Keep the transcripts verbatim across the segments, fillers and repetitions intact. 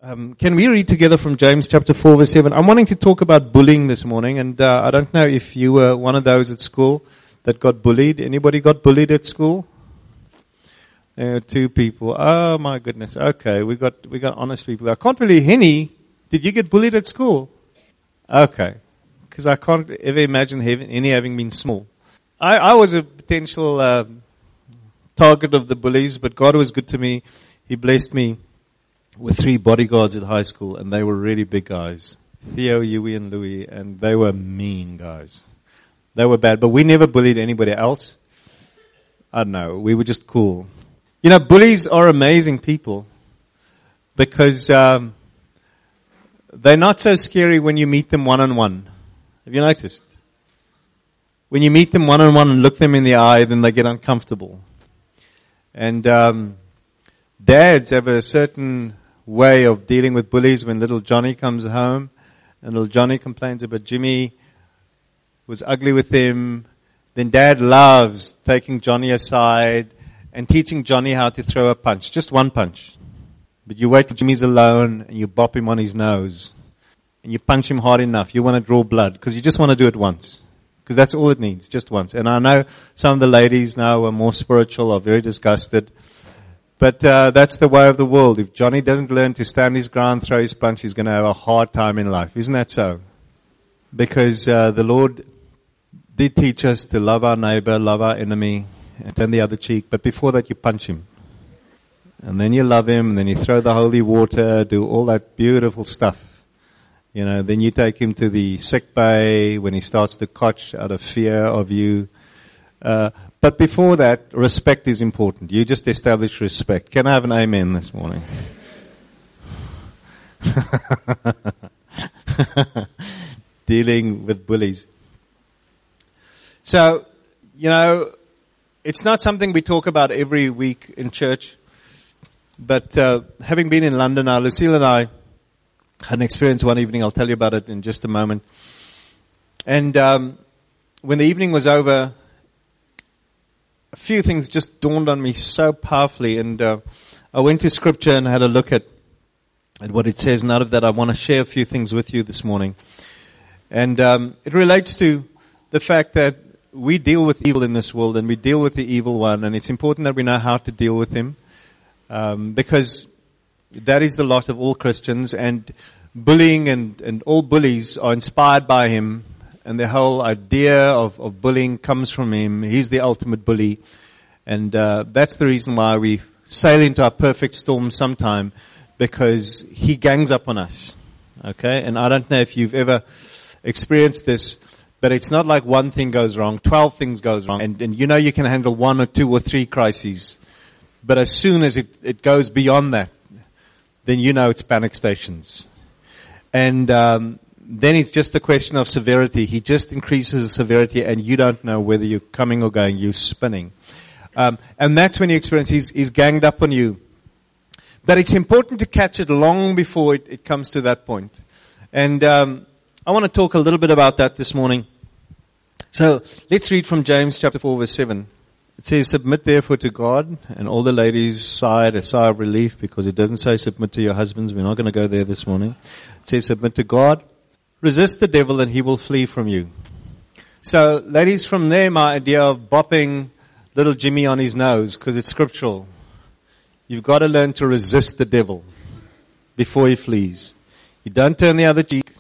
Um, can we read together from James chapter four, verse seven? I'm wanting to talk about bullying this morning, and uh, I don't know if you were one of those at school that got bullied. Anybody got bullied at school? There are two people. Oh my goodness. Okay, we got we got honest people. I can't believe, Henny, did you get bullied at school? Okay, because I can't ever imagine Henny having been small. I, I was a potential uh, target of the bullies, but God was good to me. He blessed me with three bodyguards at high school, and they were really big guys. Theo, Yui, and Louis, and they were mean guys. They were bad, but we never bullied anybody else. I don't know, we were just cool. You know, bullies are amazing people because um, they're not so scary when you meet them one-on-one. Have you noticed? When you meet them one-on-one and look them in the eye, then they get uncomfortable. And um, dads have a certain way of dealing with bullies. When little Johnny comes home and little Johnny complains about Jimmy was ugly with him, then dad loves taking Johnny aside and teaching Johnny how to throw a punch. Just one punch. But you wait till Jimmy's alone and you bop him on his nose. And you punch him hard enough. You want to draw blood because you just want to do it once. Because that's all it needs, just once. And I know some of the ladies now are more spiritual, are very disgusted. But uh, that's the way of the world. If Johnny doesn't learn to stand his ground, throw his punch, he's going to have a hard time in life. Isn't that so? Because uh, the Lord did teach us to love our neighbor, love our enemy, and turn the other cheek. But before that, you punch him. And then you love him, and then you throw the holy water, do all that beautiful stuff. You know, then you take him to the sick bay when he starts to cotch out of fear of you. Uh, but before that, respect is important. You just establish respect. Can I have an amen this morning? Dealing with bullies. So, you know, it's not something we talk about every week in church. But uh, having been in London now, Lucille and I had an experience one evening. I'll tell you about it in just a moment. And um, when the evening was over, a few things just dawned on me so powerfully, and uh, I went to Scripture and had a look at, at what it says, and out of that I want to share a few things with you this morning. And um, it relates to the fact that we deal with evil in this world, and we deal with the evil one, and it's important that we know how to deal with him, um, because that is the lot of all Christians, and bullying and, and all bullies are inspired by him. And the whole idea of, of bullying comes from him. He's the ultimate bully. And uh, that's the reason why we sail into our perfect storm sometime, because he gangs up on us. Okay? And I don't know if you've ever experienced this, but it's not like one thing goes wrong, twelve things goes wrong. And, and you know you can handle one or two or three crises. But as soon as it, it goes beyond that, then you know it's panic stations. And um then it's just a question of severity. He just increases the severity, and you don't know whether you're coming or going. You're spinning. Um, and that's when you experience he's, he's ganged up on you. But it's important to catch it long before it, it comes to that point. And um, I want to talk a little bit about that this morning. So let's read from James chapter four, verse seven. It says, "Submit therefore to God," and all the ladies sighed a sigh of relief because it doesn't say submit to your husbands. We're not going to go there this morning. It says submit to God. Resist the devil and he will flee from you. So, ladies, from there, my idea of bopping little Jimmy on his nose, because it's scriptural. You've got to learn to resist the devil before he flees. You don't turn the other cheek.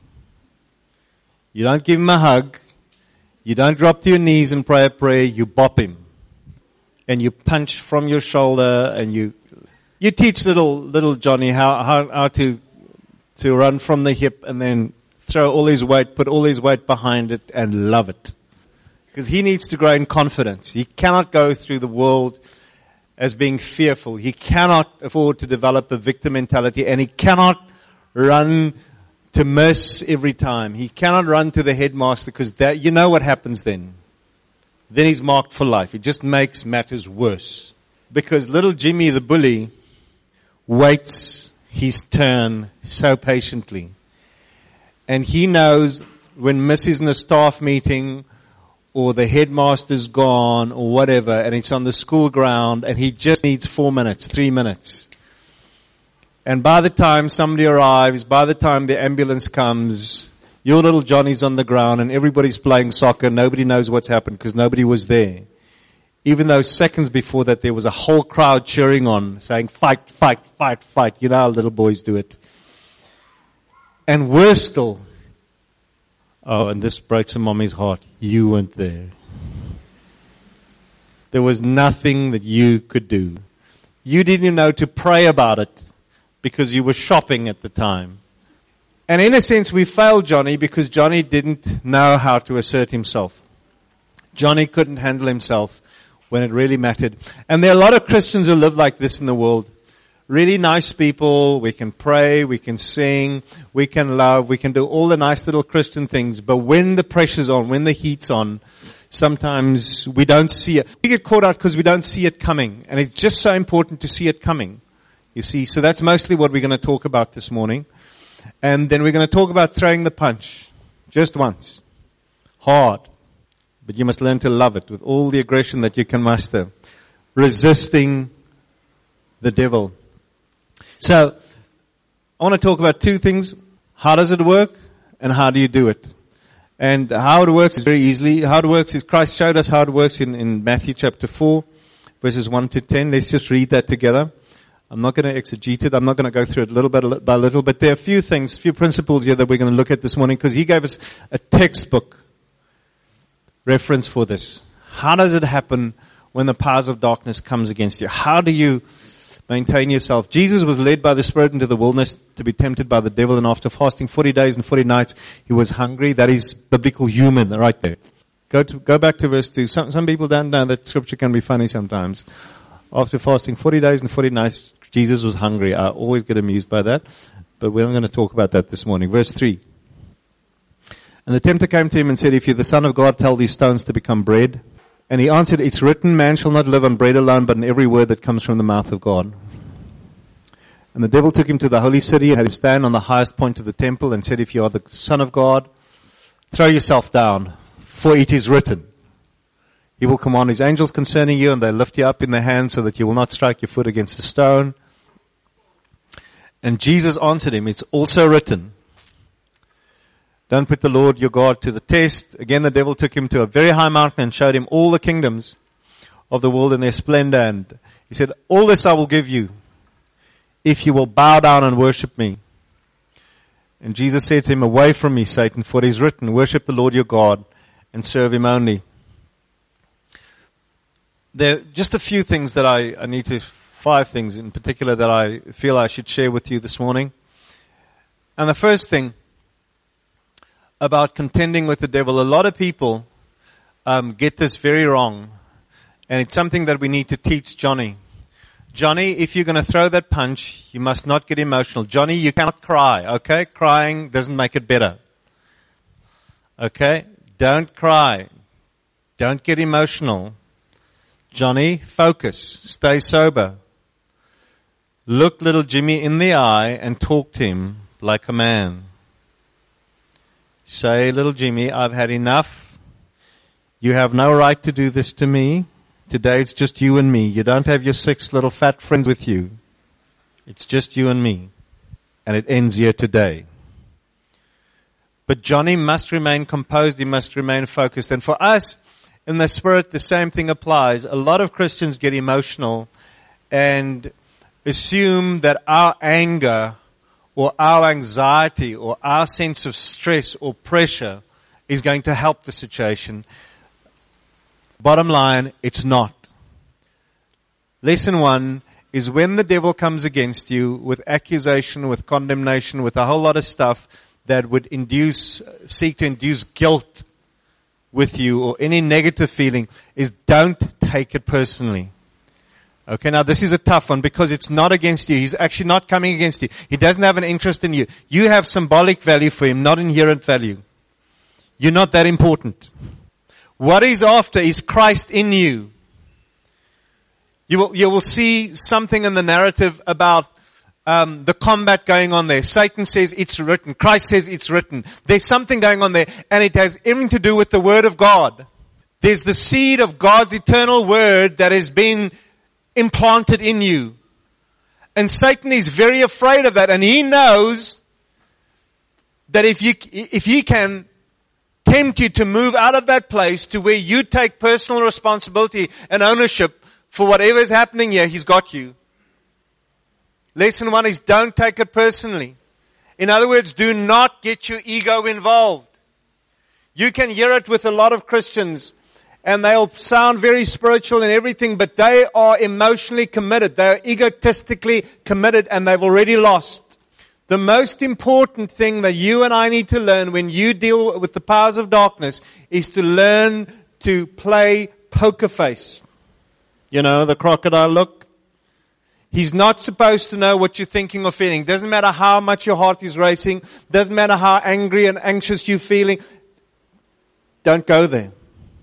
You don't give him a hug. You don't drop to your knees and pray a prayer. You bop him. And you punch from your shoulder, and you you teach little little Johnny how, how, how to to run from the hip and then throw all his weight, put all his weight behind it, and love it. Because he needs to grow in confidence. He cannot go through the world as being fearful. He cannot afford to develop a victim mentality, and he cannot run to miss every time. He cannot run to the headmaster, because that, you know what happens then. Then he's marked for life. It just makes matters worse. Because little Jimmy the bully waits his turn so patiently. And he knows when Missus in a staff meeting, or the headmaster's gone, or whatever, and it's on the school ground, and he just needs four minutes, three minutes. And by the time somebody arrives, by the time the ambulance comes, your little Johnny's on the ground and everybody's playing soccer. Nobody knows what's happened because nobody was there. Even though seconds before that there was a whole crowd cheering on, saying, fight, fight, fight, fight. You know how little boys do it. And worse still, oh, and this breaks a mommy's heart, you weren't there. There was nothing that you could do. You didn't even know to pray about it because you were shopping at the time. And in a sense, we failed Johnny because Johnny didn't know how to assert himself. Johnny couldn't handle himself when it really mattered. And there are a lot of Christians who live like this in the world. Really nice people. We can pray, we can sing, we can love, we can do all the nice little Christian things. But when the pressure's on, when the heat's on, sometimes we don't see it. We get caught out because we don't see it coming. And it's just so important to see it coming. You see, so that's mostly what we're going to talk about this morning. And then we're going to talk about throwing the punch. Just once. Hard. But you must learn to love it with all the aggression that you can muster. Resisting the devil. So, I want to talk about two things. How does it work? And how do you do it? And how it works is very easily. How it works is Christ showed us how it works in, in Matthew chapter four, verses one to ten. Let's just read that together. I'm not going to exegete it. I'm not going to go through it little bit by little. But there are a few things, a few principles here that we're going to look at this morning because he gave us a textbook reference for this. How does it happen when the powers of darkness comes against you? How do you maintain yourself? Jesus was led by the Spirit into the wilderness to be tempted by the devil, and after fasting forty days and forty nights, he was hungry. That is biblical human right there. Go to, go back to verse two. Some, some people don't know that scripture can be funny sometimes. After fasting forty days and forty nights, Jesus was hungry. I always get amused by that, but we're not going to talk about that this morning. Verse three. And the tempter came to him and said, if you're the Son of God, tell these stones to become bread. And he answered, it's written, man shall not live on bread alone, but on every word that comes from the mouth of God. And the devil took him to the holy city and had him stand on the highest point of the temple and said, if you are the Son of God, throw yourself down, for it is written. He will command his angels concerning you, and they lift you up in their hands so that you will not strike your foot against a stone. And Jesus answered him, it's also written, don't put the Lord your God to the test. Again, the devil took him to a very high mountain and showed him all the kingdoms of the world in their splendor. And he said, all this I will give you if you will bow down and worship me. And Jesus said to him, away from me, Satan, for it is written, worship the Lord your God and serve him only. There are just a few things that I, I need to, five things in particular that I feel I should share with you this morning. And the first thing about contending with the devil, a lot of people um, get this very wrong. And it's something that we need to teach Johnny. Johnny, if you're going to throw that punch, you must not get emotional. Johnny, you cannot cry, okay? Crying doesn't make it better. Okay? Don't cry. Don't get emotional. Johnny, focus. Stay sober. Look little Jimmy in the eye and talk to him like a man. Say, little Jimmy, I've had enough. You have no right to do this to me. Today it's just you and me. You don't have your six little fat friends with you. It's just you and me. And it ends here today. But Johnny must remain composed. He must remain focused. And for us, in the Spirit, the same thing applies. A lot of Christians get emotional and assume that our anger or our anxiety or our sense of stress or pressure is going to help the situation. Bottom line, it's not. Lesson one is when the devil comes against you with accusation, with condemnation, with a whole lot of stuff that would induce, seek to induce guilt with you or any negative feeling, is don't take it personally. Okay, now this is a tough one because it's not against you. He's actually not coming against you. He doesn't have an interest in you. You have symbolic value for him, not inherent value. You're not that important. What he's after is Christ in you. You will, you will see something in the narrative about um, the combat going on there. Satan says it's written. Christ says it's written. There's something going on there, and it has everything to do with the Word of God. There's the seed of God's eternal Word that has been implanted in you. And Satan is very afraid of that. And he knows that if you, if he can tempt you to move out of that place to where you take personal responsibility and ownership for whatever is happening here, he's got you. Lesson one is don't take it personally. In other words, do not get your ego involved. You can hear it with a lot of Christians, and they'll sound very spiritual and everything, but they are emotionally committed. They are egotistically committed, and they've already lost. The most important thing that you and I need to learn when you deal with the powers of darkness is to learn to play poker face. You know, the crocodile look. He's not supposed to know what you're thinking or feeling. Doesn't matter how much your heart is racing. Doesn't matter how angry and anxious you're feeling. Don't go there.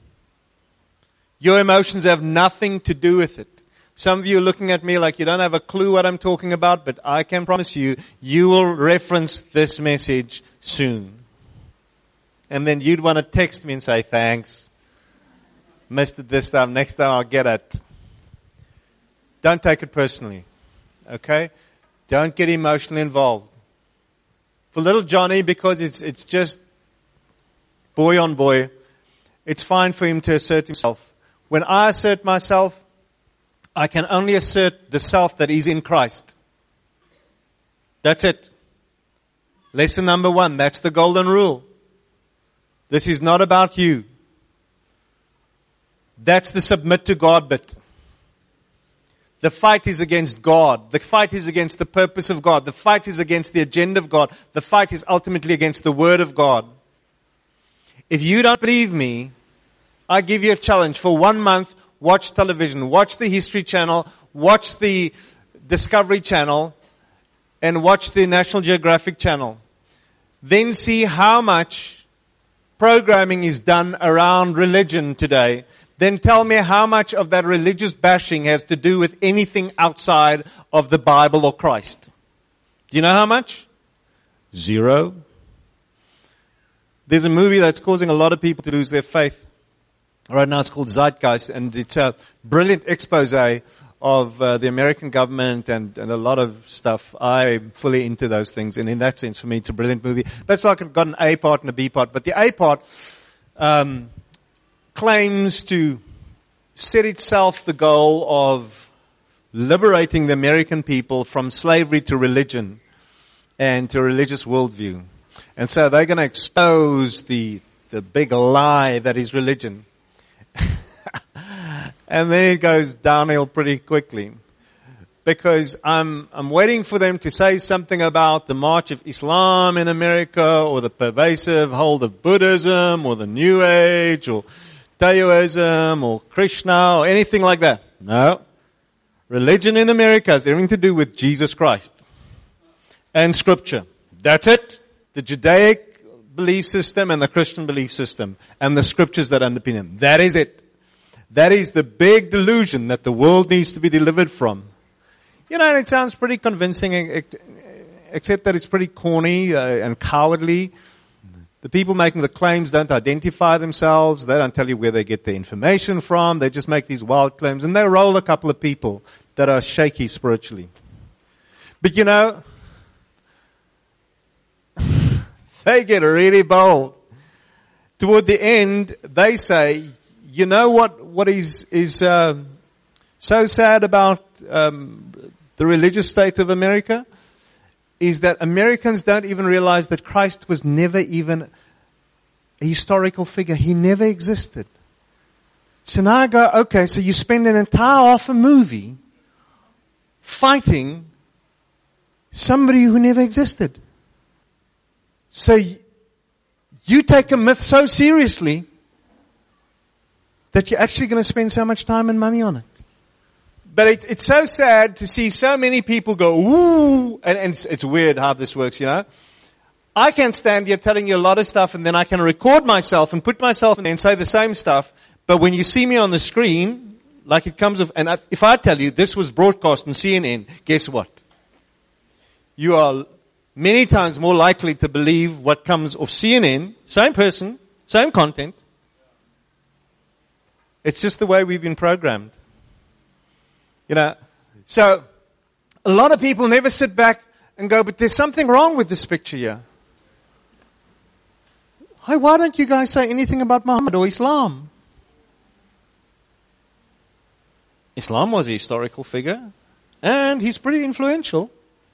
Your emotions have nothing to do with it. Some of you are looking at me like you don't have a clue what I'm talking about, but I can promise you, you will reference this message soon. And then you'd want to text me and say, thanks. Missed it this time. Next time I'll get it. Don't take it personally. Okay? Don't get emotionally involved. For little Johnny, because it's it's just boy on boy, it's fine for him to assert himself. When I assert myself, I can only assert the self that is in Christ. That's it. Lesson number one. That's the golden rule. This is not about you. That's the submit to God bit. The fight is against God. The fight is against the purpose of God. The fight is against the agenda of God. The fight is ultimately against the Word of God. If you don't believe me, I give you a challenge. For one month, watch television. Watch the History Channel. Watch the Discovery Channel. And watch the National Geographic Channel. Then see how much programming is done around religion today. Then tell me how much of that religious bashing has to do with anything outside of the Bible or Christ. Do you know how much? Zero. There's a movie that's causing a lot of people to lose their faith. Right now it's called Zeitgeist, and it's a brilliant expose of uh, the American government and, and a lot of stuff. I'm fully into those things, and in that sense, for me, it's a brilliant movie. That's like it's got an A part and a B part, but the A part um, claims to set itself the goal of liberating the American people from slavery to religion and to a religious worldview. And so they're going to expose the the big lie that is religion. And then it goes downhill pretty quickly. Because I'm I'm waiting for them to say something about the march of Islam in America, or the pervasive hold of Buddhism, or the New Age, or Taoism, or Krishna, or anything like that. No. Religion in America has everything to do with Jesus Christ and Scripture. That's it. The Judaic belief system and the Christian belief system and the Scriptures that underpin them. That is it. That is the big delusion that the world needs to be delivered from. You know, and it sounds pretty convincing, except that it's pretty corny uh, and cowardly. The people making the claims don't identify themselves. They don't tell you where they get their information from. They just make these wild claims. And they roll a couple of people that are shaky spiritually. But you know, they get really bold. Toward the end, they say, you know what, what is, is uh, so sad about um, the religious state of America? Is that Americans don't even realize that Christ was never even a historical figure. He never existed. So now I go, okay, so you spend an entire half a movie fighting somebody who never existed. So you take a myth so seriously that you're actually going to spend so much time and money on it. But it, it's so sad to see so many people go, ooh, and, and it's, it's weird how this works, you know. I can stand here telling you a lot of stuff, and then I can record myself and put myself in there and say the same stuff. But when you see me on the screen, like it comes of, and if I tell you this was broadcast on C N N, guess what? You are many times more likely to believe what comes off C N N, same person, same content. It's just the way we've been programmed. You know, so A lot of people never sit back and go, but there's something wrong with this picture here. Hey, why don't you guys say anything about Muhammad or Islam? Islam was a historical figure, and he's pretty influential.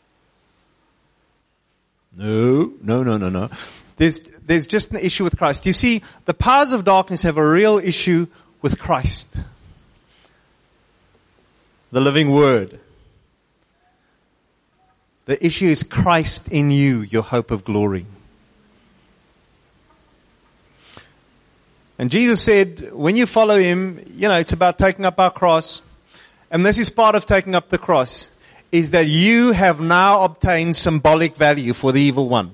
No, no, no, no, no. There's, there's just an issue with Christ. You see, the powers of darkness have a real issue with Christ. The living Word. The issue is Christ in you, your hope of glory. And Jesus said, when you follow Him, you know, it's about taking up our cross. And this is part of taking up the cross, is that you have now obtained symbolic value for the evil one.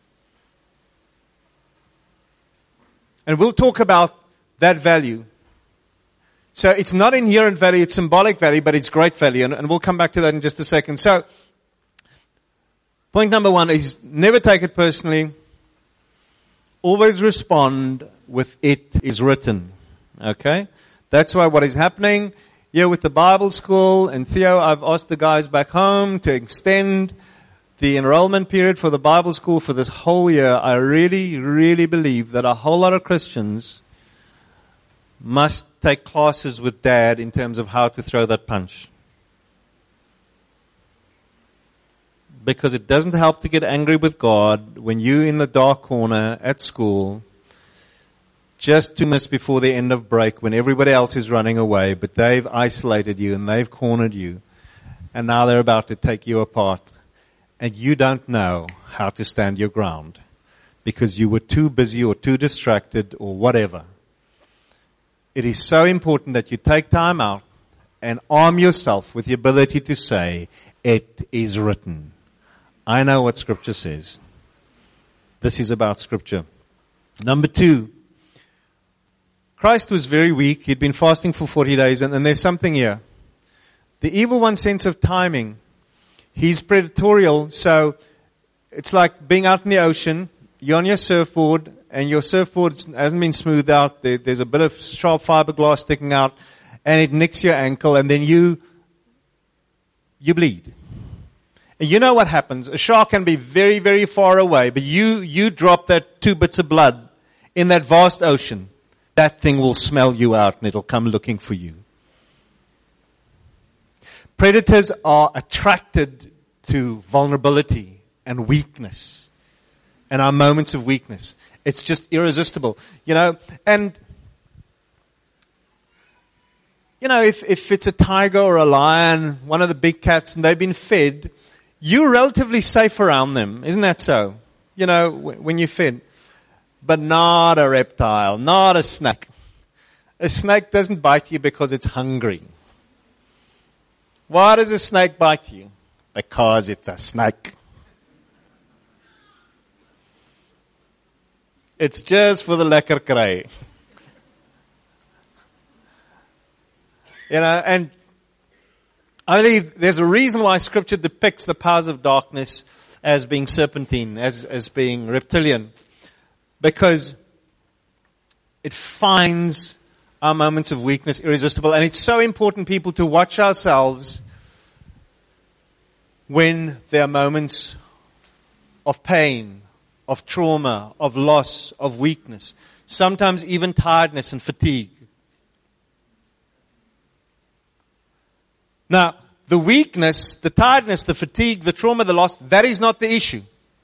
And we'll talk about that value. So it's not inherent value, it's symbolic value, but it's great value. And, and we'll come back to that in just a second. So, point number one is never take it personally. Always respond with "it is written." Okay? That's why what is happening here with the Bible school, and Theo, I've asked the guys back home to extend the enrollment period for the Bible school for this whole year. I really, really believe that a whole lot of Christians must take classes with Dad in terms of how to throw that punch. Because it doesn't help to get angry with God when you're in the dark corner at school just two minutes before the end of break when everybody else is running away, but they've isolated you and they've cornered you, and now they're about to take you apart, and you don't know how to stand your ground because you were too busy or too distracted or whatever. It is so important that you take time out and arm yourself with the ability to say, "It is written." I know what Scripture says. This is about Scripture. Number two, Christ was very weak. He'd been fasting for forty days, and, and there's something here. The evil one's sense of timing. He's predatorial, so it's like being out in the ocean. You're on your surfboard, and your surfboard hasn't been smoothed out. There, there's a bit of sharp fiberglass sticking out, and it nicks your ankle, and then you, you bleed. And you know what happens? A shark can be very, very far away, but you, you drop that two bits of blood in that vast ocean. That thing will smell you out and it'll come looking for you. Predators are attracted to vulnerability and weakness and our moments of weakness. It's just irresistible. You know, and you know, if, if it's a tiger or a lion, one of the big cats, and they've been fed, you're relatively safe around them. Isn't that so? You know, when you're fed. But not a reptile, not a snake. A snake doesn't bite you because it's hungry. Why does a snake bite you? Because it's a snake. It's just for the lekker kry. You know, and I believe there's a reason why Scripture depicts the powers of darkness as being serpentine, as, as being reptilian. Because it finds our moments of weakness irresistible. And it's so important, people, to watch ourselves when there are moments of pain, of trauma, of loss, of weakness. Sometimes even tiredness and fatigue. Now, the weakness, the tiredness, the fatigue, the trauma, the loss, that is not the issue.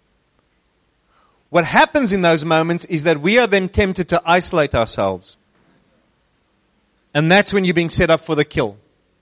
What happens in those moments is that we are then tempted to isolate ourselves. And that's when you're being set up for the kill.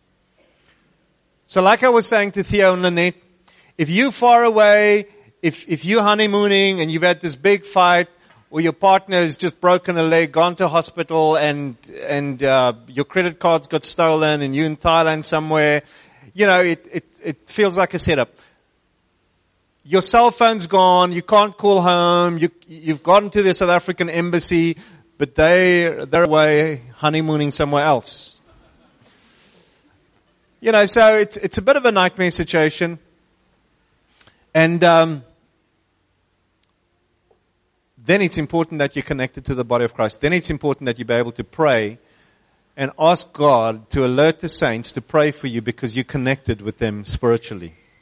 So like I was saying to Theo and Lynette, if you're far away, if, if you're honeymooning and you've had this big fight, or your partner has just broken a leg, gone to hospital, and, and, uh, your credit cards got stolen, and you're in Thailand somewhere, you know, it, it, it feels like a setup. Your cell phone's gone, you can't call home, you, you've gone to the South African embassy, but they, they're away honeymooning somewhere else. You know, so it's, it's a bit of a nightmare situation. And, um, then it's important that you're connected to the body of Christ. Then it's important that you be able to pray and ask God to alert the saints to pray for you because you're connected with them spiritually.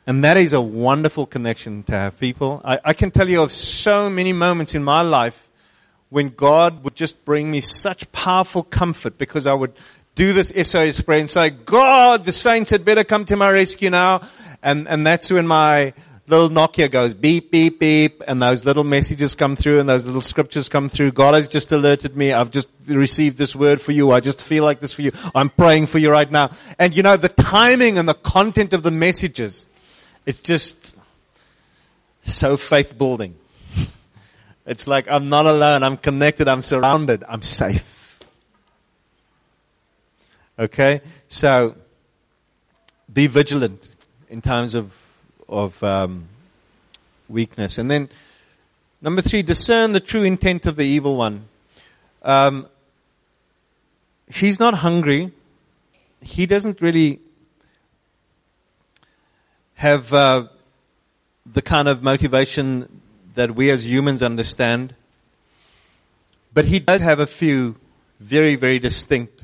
And that is a wonderful connection to have people. I, I can tell you of so many moments in my life when God would just bring me such powerful comfort because I would do this S O S prayer and say, God, the saints had better come to my rescue now. And, and that's when my little Nokia goes beep, beep, beep, and those little messages come through and those little scriptures come through. God has just alerted me. I've just received this word for you. I just feel like this for you. I'm praying for you right now. And you know, the timing and the content of the messages, it's just so faith building. It's like I'm not alone. I'm connected. I'm surrounded. I'm safe. Okay? So, be vigilant in times of of um, weakness. And then, number three, discern the true intent of the evil one. Um, she's not hungry. He doesn't really have uh, the kind of motivation that we as humans understand. But he does have a few very, very distinct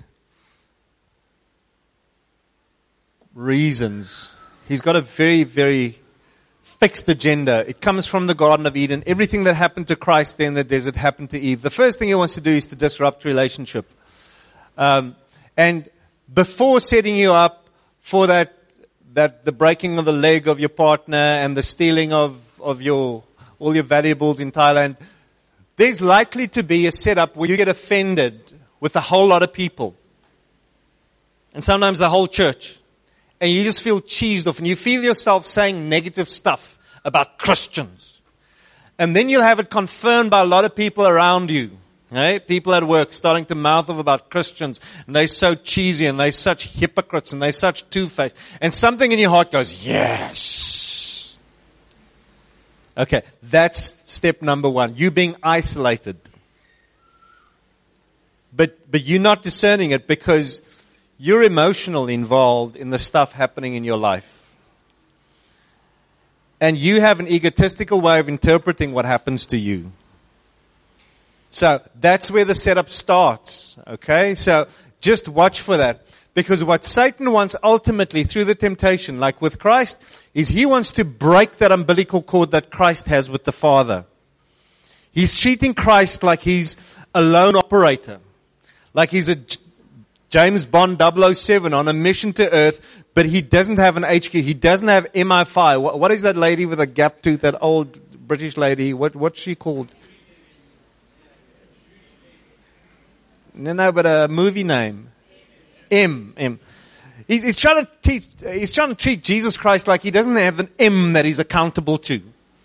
reasons. He's got a very, very fixed agenda. It comes from the Garden of Eden. Everything that happened to Christ there in the desert happened to Eve. The first thing he wants to do is to disrupt relationship. Um, and before setting you up for that, that the breaking of the leg of your partner and the stealing of, of your all your valuables in Thailand, there's likely to be a setup where you get offended with a whole lot of people. And sometimes the whole church. And you just feel cheesed off and you feel yourself saying negative stuff about Christians. And then you'll have it confirmed by a lot of people around you. Right? People at work starting to mouth off about Christians. And they're so cheesy and they're such hypocrites and they're such two-faced. And something in your heart goes, yes. Okay, that's step number one. You being isolated. But, but you're not discerning it because you're emotionally involved in the stuff happening in your life. And you have an egotistical way of interpreting what happens to you. So that's where the setup starts. Okay? So just watch for that. Because what Satan wants ultimately through the temptation, like with Christ, is he wants to break that umbilical cord that Christ has with the Father. He's treating Christ like he's a lone operator. Like he's a James Bond double oh seven on a mission to Earth, but he doesn't have an H Q. He doesn't have M I five. What, what is that lady with a gap tooth, that old British lady? What What's she called? No, no, but a movie name. M. M. He's, he's trying to teach, he's trying to treat Jesus Christ like he doesn't have an M that he's accountable to.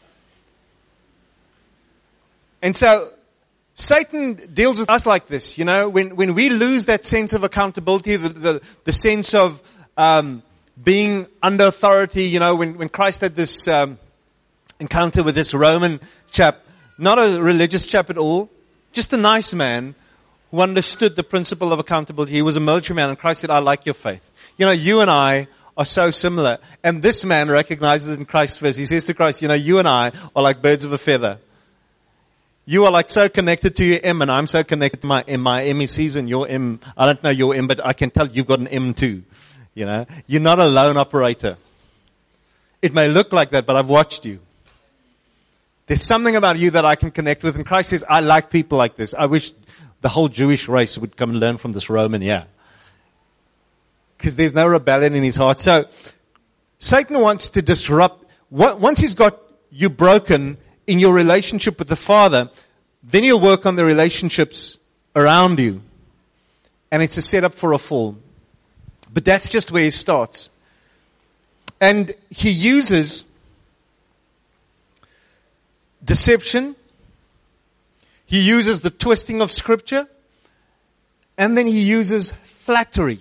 And so, Satan deals with us like this, you know, when, when we lose that sense of accountability, the, the, the sense of, um, being under authority, you know, when, when Christ had this, um, encounter with this Roman chap, not a religious chap at all, just a nice man who understood the principle of accountability. He was a military man, and Christ said, I like your faith. You know, you and I are so similar. And this man recognizes it in Christ first. He says to Christ, you know, you and I are like birds of a feather. You are like so connected to your M, and I'm so connected to my M. My M is season, your M. I don't know your M, but I can tell you've got an M too. You know, you're not a lone operator. It may look like that, but I've watched you. There's something about you that I can connect with. And Christ says, I like people like this. I wish the whole Jewish race would come and learn from this Roman, yeah. Because there's no rebellion in his heart. So, Satan wants to disrupt. Once he's got you broken in your relationship with the Father, then he'll work on the relationships around you. And it's a setup for a fall. But that's just where he starts. And he uses deception. He uses the twisting of Scripture. And then he uses flattery.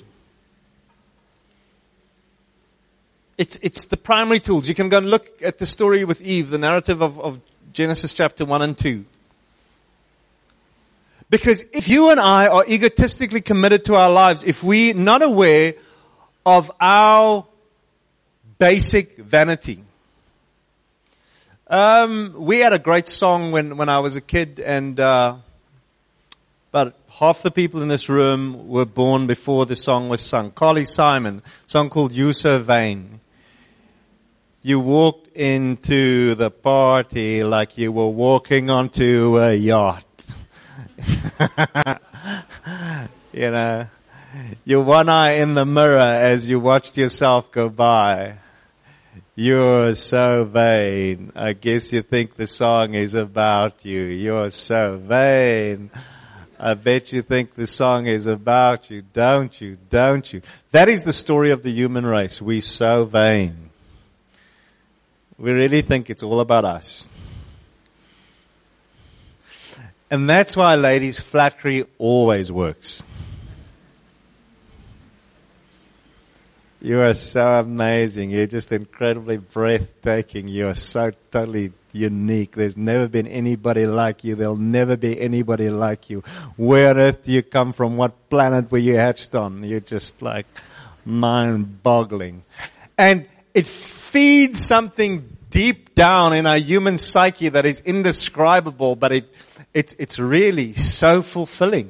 It's, it's the primary tools. You can go and look at the story with Eve, the narrative of, of Genesis chapter one and two. Because if you and I are egotistically committed to our lives, if we're not aware of our basic vanity. Um, we had a great song when, when I was a kid, and uh, about half the people in this room were born before the song was sung. Carly Simon, a song called You So Vain. you walked into the party like you were walking onto a yacht. You know, your one eye in the mirror as you watched yourself go by. You're so vain. I guess you think the song is about you. You're so vain. I bet you think the song is about you, don't you? Don't you? That is the story of the human race. We're so vain. We really think it's all about us. And that's why, ladies, flattery always works. You are so amazing. You're just incredibly breathtaking. You are so totally unique. There's never been anybody like you. There'll never be anybody like you. Where on earth do you come from? What planet were you hatched on? You're just like mind-boggling. And it feeds something deep down in our human psyche that is indescribable, but it, it's, it's really so fulfilling.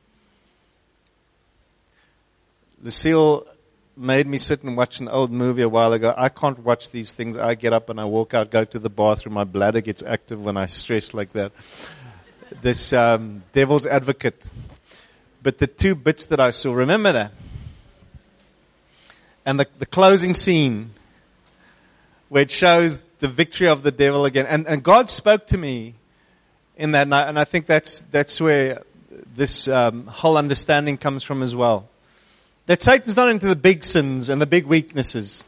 Lucille made me sit and watch an old movie a while ago. I can't watch these things. I get up and I walk out, go to the bathroom. My bladder gets active when I stress like that. This um, Devil's Advocate. But the two bits that I saw, remember that? And the, the closing scene where it shows the victory of the devil again. And, and God spoke to me in that night, and I think that's, that's where this um, whole understanding comes from as well. That Satan's not into the big sins and the big weaknesses.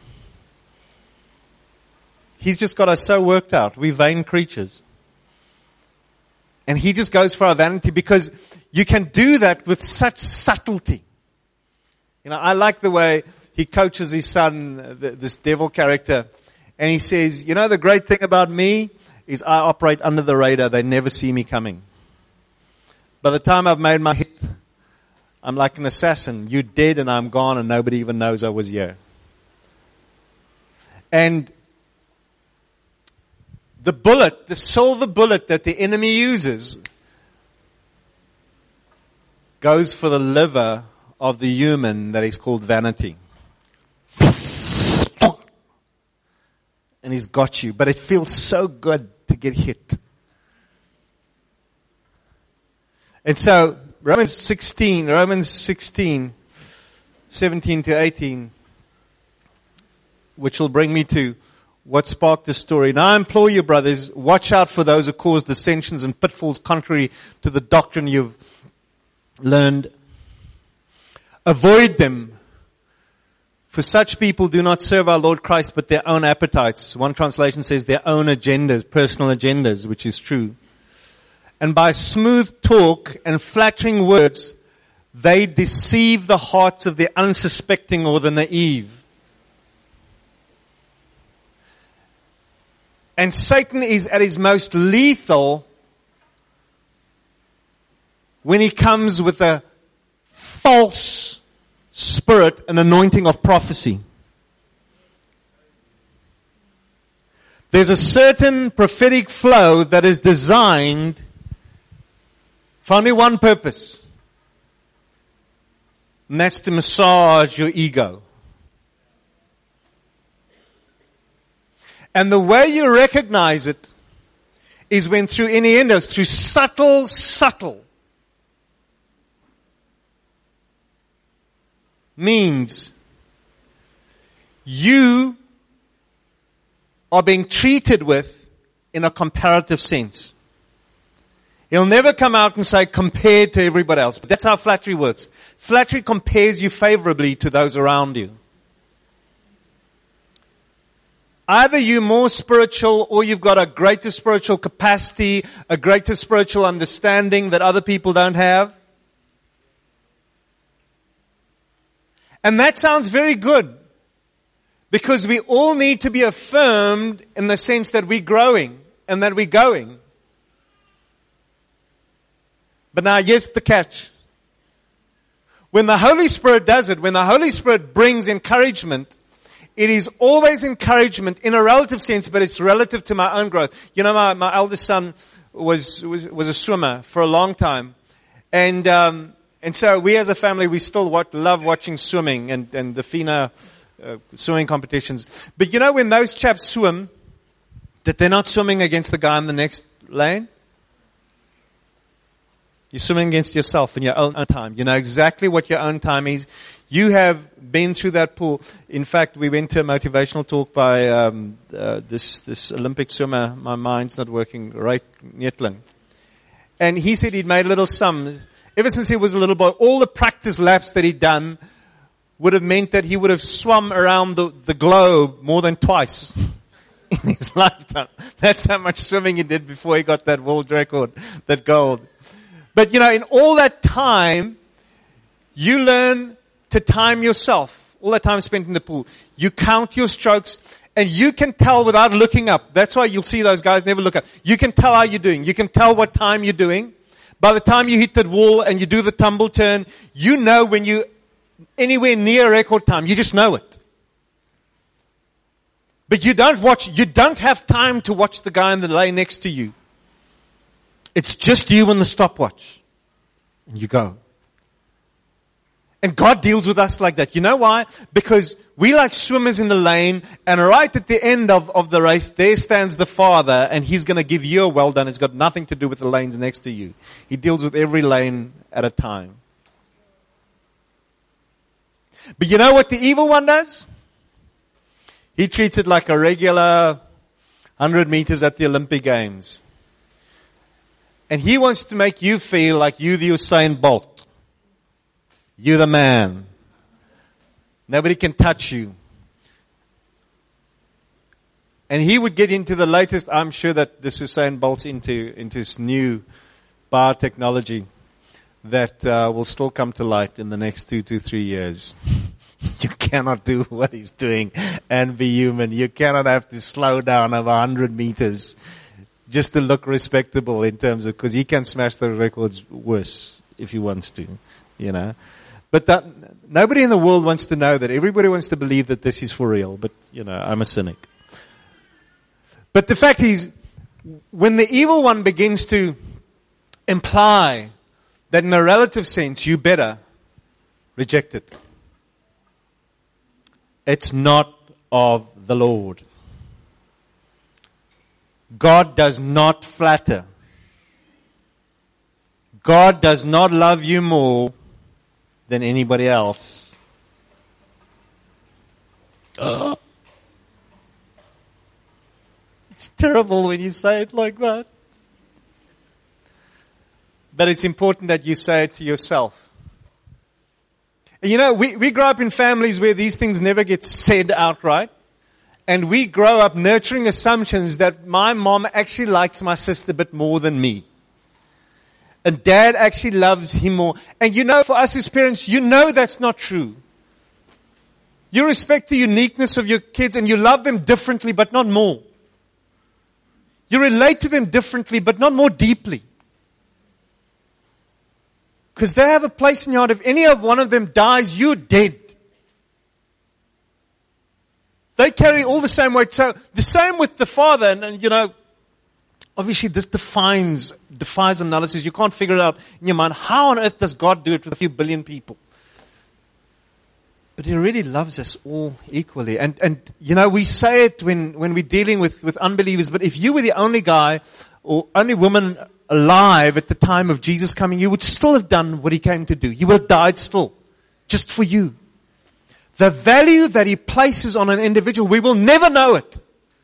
He's just got us so worked out. We're vain creatures. And he just goes for our vanity because you can do that with such subtlety. You know, I like the way he coaches his son, this devil character. And he says, you know, the great thing about me is I operate under the radar. They never see me coming. By the time I've made my hit, I'm like an assassin. You're dead and I'm gone and nobody even knows I was here. And the bullet, the silver bullet that the enemy uses goes for the liver of the human that is called vanity. And he's got you. But it feels so good to get hit. And so, Romans sixteen, Romans sixteen, seventeen to eighteen, which will bring me to what sparked this story. Now I implore you, brothers, watch out for those who cause dissensions and pitfalls contrary to the doctrine you've learned. Avoid them. For such people do not serve our Lord Christ, but their own appetites. One translation says their own agendas, personal agendas, which is true. And by smooth talk and flattering words, they deceive the hearts of the unsuspecting or the naive. And Satan is at his most lethal when he comes with a false spirit, an anointing of prophecy. There's a certain prophetic flow that is designed for only one purpose. And that's to massage your ego. And the way you recognize it is when through innuendos, through subtle, subtle means you are being treated with in a comparative sense. He'll never come out and say compared to everybody else. But that's how flattery works. Flattery compares you favorably to those around you. Either you're more spiritual or you've got a greater spiritual capacity, a greater spiritual understanding that other people don't have. And that sounds very good. Because we all need to be affirmed in the sense that we're growing and that we're going. But now here's the catch. When the Holy Spirit does it, when the Holy Spirit brings encouragement, it is always encouragement in a relative sense, but it's relative to my own growth. You know, my, my eldest son was, was, was a swimmer for a long time. And, um, and so we as a family, we still watch, love watching swimming. And, and the Fina uh, swimming competitions. But you know when those chaps swim, that they're not swimming against the guy in the next lane? You're swimming against yourself in your own time. You know exactly what your own time is. You have been through that pool. In fact, we went to a motivational talk by um, uh, this this Olympic swimmer. My mind's not working. Ryk Neethling. And he said he'd made a little sum. Ever since he was a little boy, all the practice laps that he'd done would have meant that he would have swum around the, the globe more than twice in his lifetime. That's how much swimming he did before he got that world record, that gold. But, you know, in all that time, you learn to time yourself. All that time spent in the pool. You count your strokes, and you can tell without looking up. That's why you'll see those guys never look up. You can tell how you're doing. You can tell what time you're doing. By the time you hit that wall and you do the tumble turn, you know when you're anywhere near record time. You just know it. But you don't watch, you don't have time to watch the guy in the lane next to you. It's just you and the stopwatch. And you go. And God deals with us like that. You know why? Because we like swimmers in the lane, and right at the end of, of the race, there stands the Father, and He's going to give you a well done. It's got nothing to do with the lanes next to you. He deals with every lane at a time. But you know what the evil one does? He treats it like a regular one hundred meters at the Olympic Games. And he wants to make you feel like you're the Usain Bolt. You're the man. Nobody can touch you. And he would get into the latest, I'm sure that this Usain Bolt's into, into this new biotechnology that uh, will still come to light in the next two to three years. You cannot do what he's doing and be human. You cannot have to slow down over one hundred meters. Just to look respectable in terms of, because he can smash the records worse if he wants to, you know. But that, nobody in the world wants to know that. Everybody wants to believe that this is for real. But, you know, I'm a cynic. But the fact is, when the evil one begins to imply that in a relative sense you better reject it, it's not of the Lord. God does not flatter. God does not love you more than anybody else. Oh. It's terrible when you say it like that. But it's important that you say it to yourself. And you know, we, we grow up in families where these things never get said outright. And we grow up nurturing assumptions that my mom actually likes my sister a bit more than me. And dad actually loves him more. And you know, for us as parents, you know that's not true. You respect the uniqueness of your kids and you love them differently, but not more. You relate to them differently, but not more deeply. Because they have a place in your heart. If any of one of them dies, you're dead. They carry all the same weight. So the same with the Father. And, and you know, obviously this defines, defies analysis. You can't figure it out in your mind. How on earth does God do it with a few billion people? But He really loves us all equally. And, and you know, we say it when, when we're dealing with, with unbelievers. But if you were the only guy or only woman alive at the time of Jesus coming, you would still have done what He came to do. You would have died still. Just for you. The value that He places on an individual, we will never know it.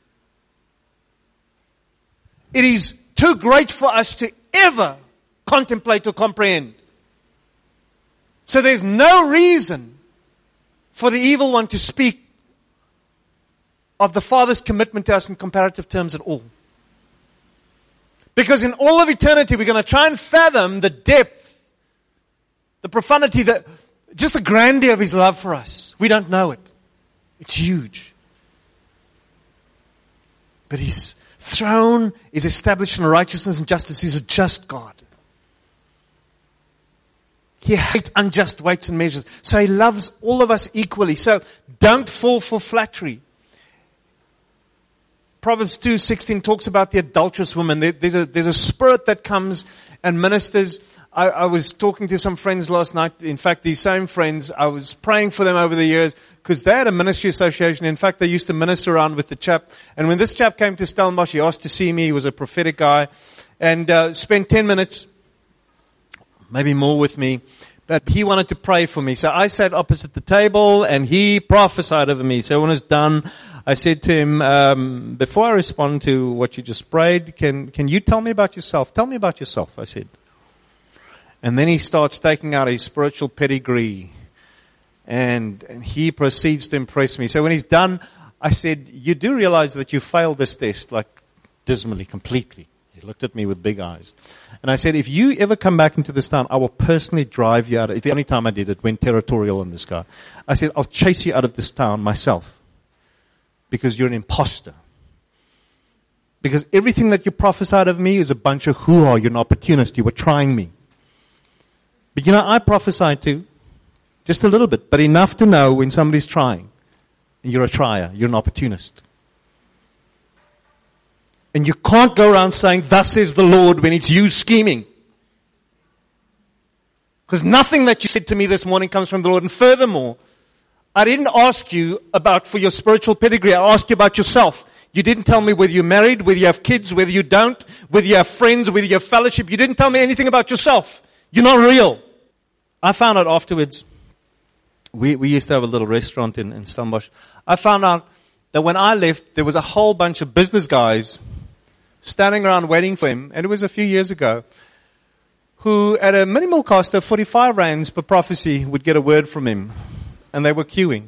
It is too great for us to ever contemplate or comprehend. So there's no reason for the evil one to speak of the Father's commitment to us in comparative terms at all. Because in all of eternity, we're going to try and fathom the depth, the profundity, the, just the grandeur of His love for us. We don't know it. It's huge. But His throne is established in righteousness and justice. He's a just God. He hates unjust weights and measures. So He loves all of us equally. So don't fall for flattery. Proverbs two sixteen talks about the adulterous woman. There, there's a, there's a spirit that comes and ministers. I, I was talking to some friends last night. In fact, these same friends, I was praying for them over the years because they had a ministry association. In fact, they used to minister around with the chap. And when this chap came to Stellenbosch, he asked to see me. He was a prophetic guy and uh, spent ten minutes, maybe more with me. But he wanted to pray for me. So I sat opposite the table and he prophesied over me. So when it was done, I said to him, um, before I respond to what you just prayed, can, can you tell me about yourself? Tell me about yourself, I said. And then he starts taking out his spiritual pedigree. And, and he proceeds to impress me. So when he's done, I said, you do realize that you failed this test, like dismally, completely. He looked at me with big eyes. And I said, if you ever come back into this town, I will personally drive you out. It's the only time I did it, went territorial on this guy. I said, I'll chase you out of this town myself. Because you're an imposter. Because everything that you prophesied of me is a bunch of hoo-ha. You're an opportunist. You were trying me. But you know, I prophesied too. Just a little bit. But enough to know when somebody's trying. And you're a trier. You're an opportunist. And you can't go around saying, thus says the Lord, when it's you scheming. Because nothing that you said to me this morning comes from the Lord. And furthermore, I didn't ask you about for your spiritual pedigree. I asked you about yourself. You didn't tell me whether you're married, whether you have kids, whether you don't, whether you have friends, whether you have fellowship. You didn't tell me anything about yourself. You're not real. I found out afterwards. We, we used to have a little restaurant in, in Stellenbosch. I found out that when I left, there was a whole bunch of business guys standing around waiting for him, and it was a few years ago, who at a minimal cost of forty-five rands per prophecy would get a word from him. And they were queuing.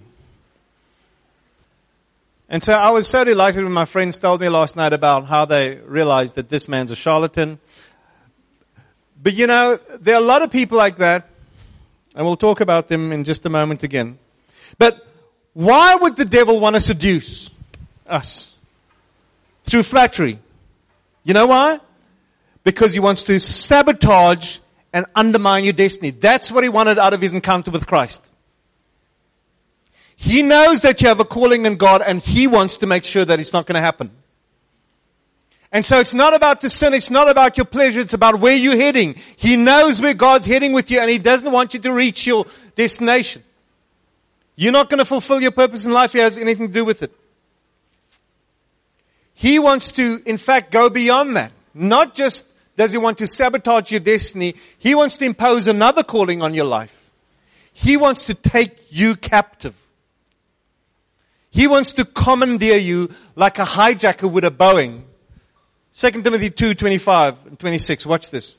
And so I was so delighted when my friends told me last night about how they realized that this man's a charlatan. But you know, there are a lot of people like that, and we'll talk about them in just a moment again. But why would the devil want to seduce us? Through flattery. You know why? Because he wants to sabotage and undermine your destiny. That's what he wanted out of his encounter with Christ. He knows that you have a calling in God, and he wants to make sure that it's not going to happen. And so it's not about the sin, it's not about your pleasure, it's about where you're heading. He knows where God's heading with you, and he doesn't want you to reach your destination. You're not going to fulfill your purpose in life if it has anything to do with it. He wants to, in fact, go beyond that. Not just does he want to sabotage your destiny, he wants to impose another calling on your life. He wants to take you captive. He wants to commandeer you like a hijacker would a Boeing. Second Timothy two, twenty-five and twenty-six. Watch this.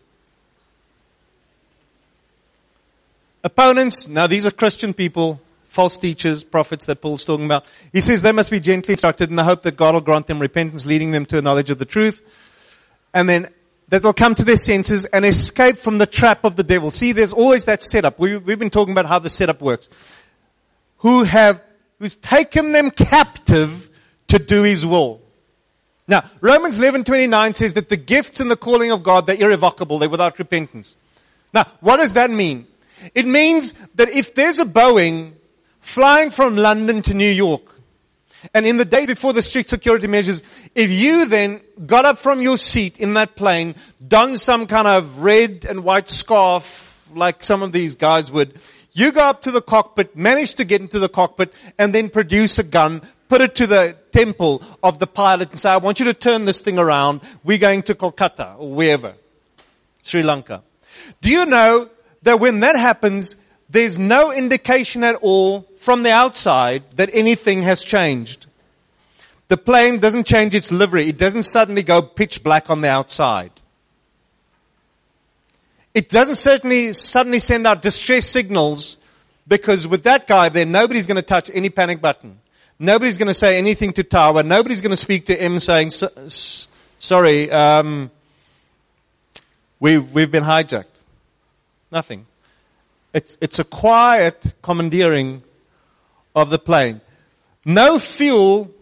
Opponents, now these are Christian people, false teachers, prophets that Paul's talking about. He says they must be gently instructed in the hope that God will grant them repentance, leading them to a knowledge of the truth. And then that they'll come to their senses and escape from the trap of the devil. See, there's always that setup. We, we've been talking about how the setup works. Who have, who's taken them captive to do his will. Now, Romans eleven twenty-nine says that the gifts and the calling of God, they're irrevocable, they're without repentance. Now, what does that mean? It means that if there's a Boeing flying from London to New York, and in the day before the strict security measures, if you then got up from your seat in that plane, donned some kind of red and white scarf like some of these guys would, you go up to the cockpit, manage to get into the cockpit, and then produce a gun, put it to the temple of the pilot and say, I want you to turn this thing around. We're going to Kolkata or wherever, Sri Lanka. Do you know that when that happens, there's no indication at all from the outside that anything has changed? The plane doesn't change its livery. It doesn't suddenly go pitch black on the outside. It doesn't certainly suddenly send out distress signals, because with that guy there, nobody's going to touch any panic button. Nobody's going to say anything to Tower. Nobody's going to speak to him saying, sorry, um, we've, we've been hijacked. Nothing. It's, it's a quiet commandeering of the plane. No fuel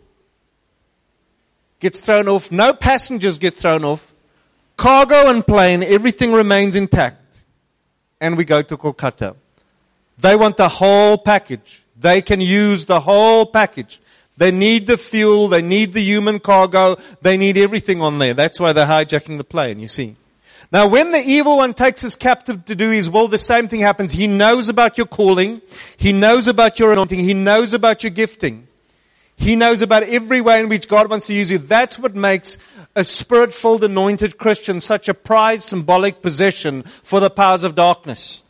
gets thrown off. No passengers get thrown off. Cargo and plane, everything remains intact. And we go to Kolkata. They want the whole package. They can use the whole package. They need the fuel, they need the human cargo, they need everything on there. That's why they're hijacking the plane, you see. Now when the evil one takes us captive to do his will, the same thing happens. He knows about your calling, he knows about your anointing, he knows about your gifting. He knows about every way in which God wants to use you. That's what makes a spirit-filled, anointed Christian such a prized, symbolic possession for the powers of darkness.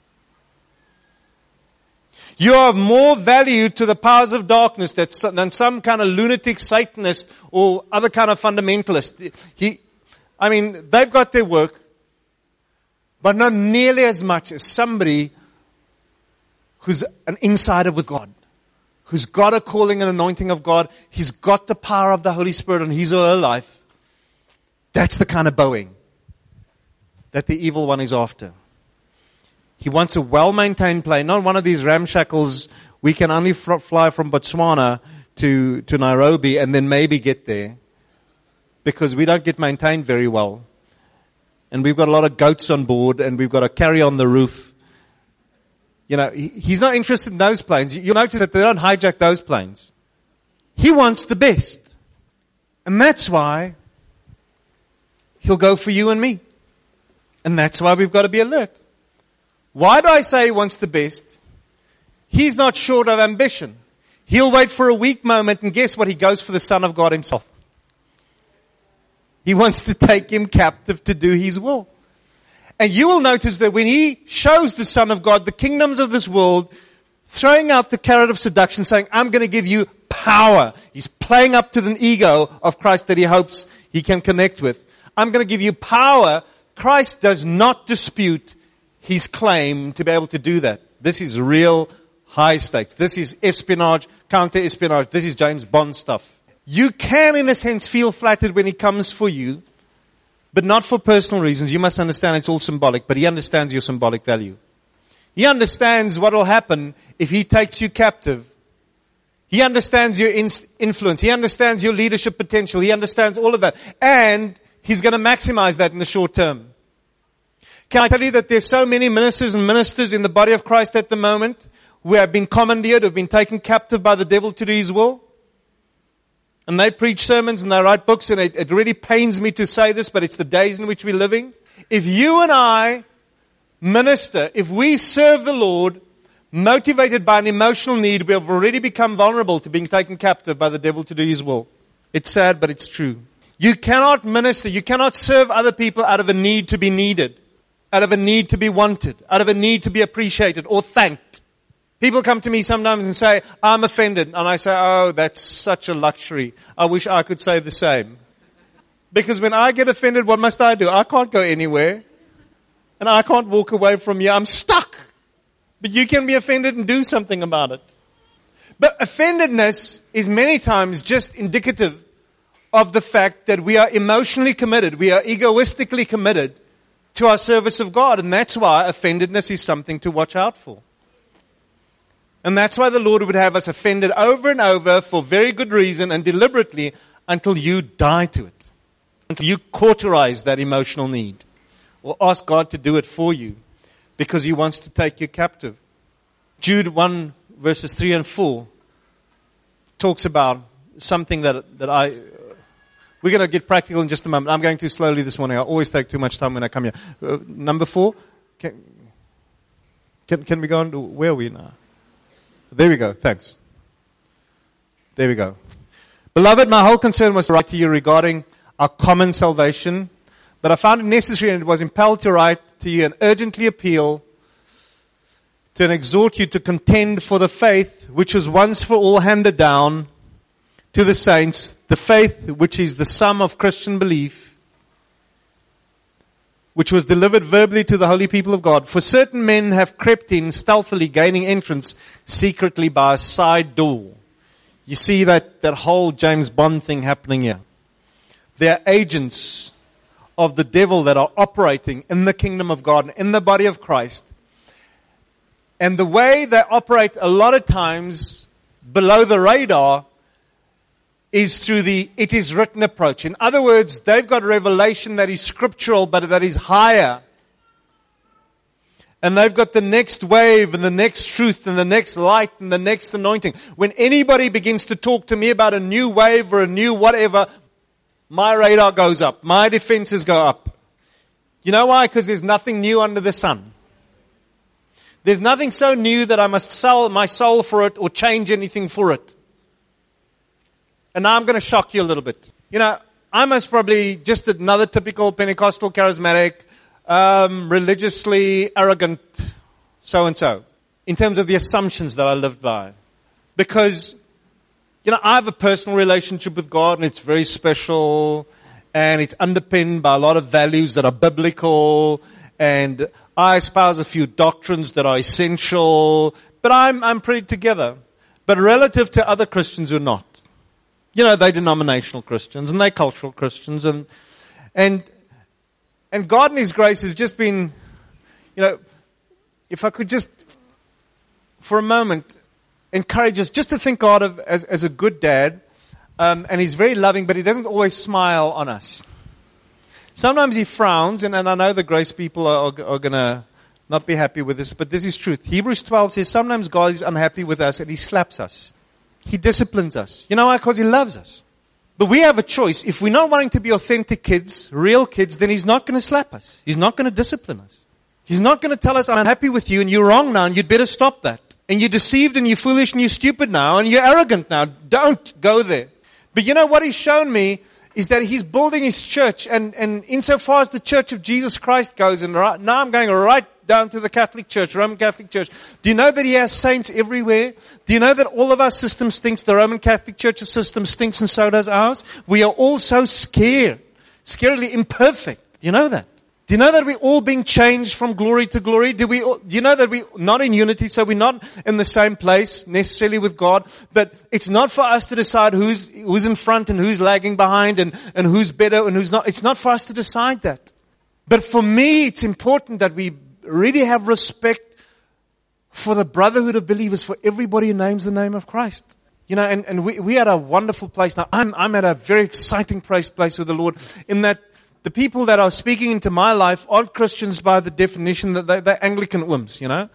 You are of more value to the powers of darkness than some kind of lunatic Satanist or other kind of fundamentalist. He, I mean, they've got their work, but not nearly as much as somebody who's an insider with God, who's got a calling and anointing of God. He's got the power of the Holy Spirit on his or her life. That's the kind of Boeing that the evil one is after. He wants a well-maintained plane, not one of these ramshackles. We can only fr- fly from Botswana to, to Nairobi and then maybe get there, because we don't get maintained very well. And we've got a lot of goats on board, and we've got to carry on the roof. You know, he, he's not interested in those planes. You'll notice that they don't hijack those planes. He wants the best. And that's why he'll go for you and me. And that's why we've got to be alert. Why do I say he wants the best? He's not short of ambition. He'll wait for a weak moment, and guess what? He goes for the Son of God himself. He wants to take him captive to do his will. And you will notice that when he shows the Son of God the kingdoms of this world, throwing out the carrot of seduction, saying, I'm going to give you power. He's playing up to the ego of Christ that he hopes he can connect with. I'm going to give you power. Christ does not dispute his claim to be able to do that. This is real high stakes. This is espionage, counter-espionage. This is James Bond stuff. You can, in a sense, feel flattered when he comes for you, but not for personal reasons. You must understand it's all symbolic, but he understands your symbolic value. He understands what will happen if he takes you captive. He understands your in- influence. He understands your leadership potential. He understands all of that. And he's going to maximize that in the short term. Can I tell you that there's so many ministers and ministers in the body of Christ at the moment who have been commandeered, who have been taken captive by the devil to do his will? And they preach sermons and they write books, and it, it really pains me to say this, but it's the days in which we're living. If you and I minister, if we serve the Lord, motivated by an emotional need, we have already become vulnerable to being taken captive by the devil to do his will. It's sad, but it's true. You cannot minister, you cannot serve other people out of a need to be needed, out of a need to be wanted, out of a need to be appreciated or thanked. People come to me sometimes and say, I'm offended. And I say, oh, that's such a luxury. I wish I could say the same. Because when I get offended, what must I do? I can't go anywhere. And I can't walk away from you. I'm stuck. But you can be offended and do something about it. But offendedness is many times just indicative of the fact that we are emotionally committed. We are egoistically committed to our service of God. And that's why offendedness is something to watch out for. And that's why the Lord would have us offended over and over for very good reason and deliberately until you die to it. Until you cauterize that emotional need. Or ask God to do it for you. Because he wants to take you captive. Jude one verses three and four talks about something that, that I... We're going to get practical in just a moment. I'm going too slowly this morning. I always take too much time when I come here. Uh, number four. Can, can, can we go on to... Where are we now? There we go. Thanks. There we go. Beloved, my whole concern was to write to you regarding our common salvation, but I found it necessary and was impelled to write to you and urgently appeal to and exhort you to contend for the faith which was once for all handed down to the saints, the faith which is the sum of Christian belief, which was delivered verbally to the holy people of God. For certain men have crept in stealthily, gaining entrance secretly by a side door. You see that, that whole James Bond thing happening here. They are agents of the devil that are operating in the kingdom of God, in the body of Christ. And the way they operate a lot of times below the radar is through the it is written approach. In other words, they've got revelation that is scriptural, but that is higher. And they've got the next wave and the next truth and the next light and the next anointing. When anybody begins to talk to me about a new wave or a new whatever, my radar goes up. My defenses go up. You know why? Because there's nothing new under the sun. There's nothing so new that I must sell my soul for it or change anything for it. And now I'm going to shock you a little bit. You know, I'm most probably just another typical Pentecostal charismatic, um, religiously arrogant so-and-so in terms of the assumptions that I lived by. Because, you know, I have a personal relationship with God and it's very special and it's underpinned by a lot of values that are biblical, and I espouse a few doctrines that are essential, but I'm, I'm pretty together. But relative to other Christians who are not. You know, they're denominational Christians and they're cultural Christians, and, and, and God in His grace has just been, you know, if I could just, for a moment, encourage us just to think God of as, as a good dad, um, and He's very loving, but He doesn't always smile on us. Sometimes He frowns, and, and I know the grace people are, are, are going to not be happy with this, but this is truth. Hebrews twelve says sometimes God is unhappy with us and He slaps us. He disciplines us. You know why? Because He loves us. But we have a choice. If we're not wanting to be authentic kids, real kids, then He's not going to slap us. He's not going to discipline us. He's not going to tell us, I'm unhappy with you and you're wrong now and you'd better stop that. And you're deceived and you're foolish and you're stupid now and you're arrogant now. Don't go there. But you know what He's shown me is that He's building His church, and, and insofar as the Church of Jesus Christ goes, and right, now I'm going right down to the Catholic Church, Roman Catholic Church. Do you know that He has saints everywhere? Do you know that all of our system stinks? The Roman Catholic Church's system stinks, and so does ours. We are all so scared, scarily imperfect. Do you know that? Do you know that we're all being changed from glory to glory? Do we? All, do you know that we're not in unity, so we're not in the same place necessarily with God? But it's not for us to decide who's who's in front and who's lagging behind and, and who's better and who's not. It's not for us to decide that. But for me, it's important that we really have respect for the brotherhood of believers, for everybody who names the name of Christ. You know, and, and we, we are at a wonderful place now. I'm, I'm at a very exciting place, place with the Lord, in that the people that are speaking into my life aren't Christians by the definition that they, they're Anglican whims, you know.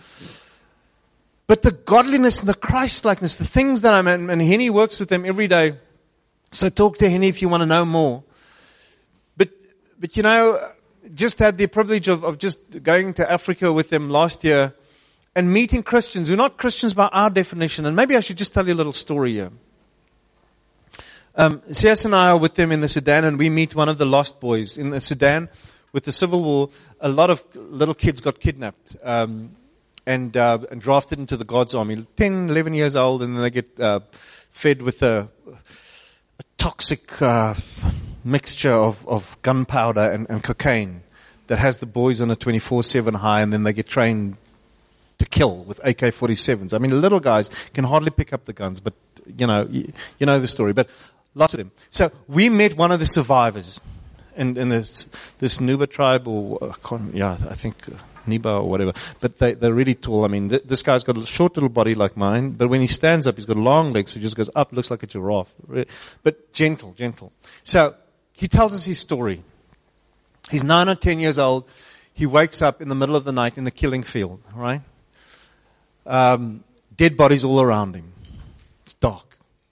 But the godliness and the Christ-likeness, the things that I'm in, and Henny works with them every day. So talk to Henny if you want to know more. But, but you know, just had the privilege of, of just going to Africa with them last year and meeting Christians who are not Christians by our definition. And maybe I should just tell you a little story here. Um, C S and I are with them in the Sudan, and we meet one of the lost boys. In the Sudan, with the civil war, a lot of little kids got kidnapped um, and, uh, and drafted into the God's army. ten, eleven years old, and then they get uh, fed with a, a toxic uh, mixture of, of gunpowder and, and cocaine that has the boys on a twenty-four seven high, and then they get trained to kill with A K forty-sevens. I mean, the little guys can hardly pick up the guns, but you know, you, you know the story. But lots of them. So we met one of the survivors in, in this this Nuba tribe, or uh, yeah, I think uh, Niba or whatever. But they they're really tall. I mean, th- this guy's got a short little body like mine, but when he stands up, he's got long legs. So he just goes up, looks like a giraffe, but gentle, gentle. So he tells us his story. He's nine or ten years old. He wakes up in the middle of the night in a killing field. Right, um, dead bodies all around him. It's dark.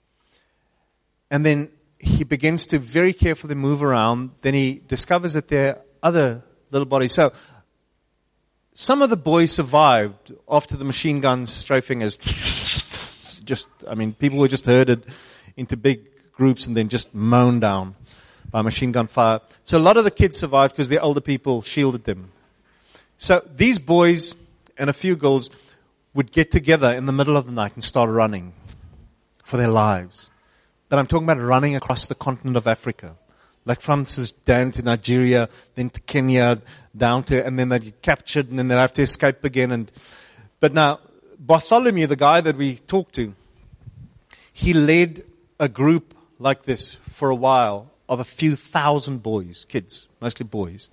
And then he begins to very carefully move around. Then he discovers that there are other little bodies. So some of the boys survived after the machine guns strafing as just, I mean, people were just herded into big groups and then just mown down by machine gun fire. So a lot of the kids survived because the older people shielded them. So these boys and a few girls would get together in the middle of the night and start running for their lives. But I'm talking about running across the continent of Africa. Like from down to Nigeria, then to Kenya, down to, and then they get captured, and then they have to escape again. And But now, Bartholomew, the guy that we talked to, he led a group like this for a while of a few thousand boys, kids, mostly boys.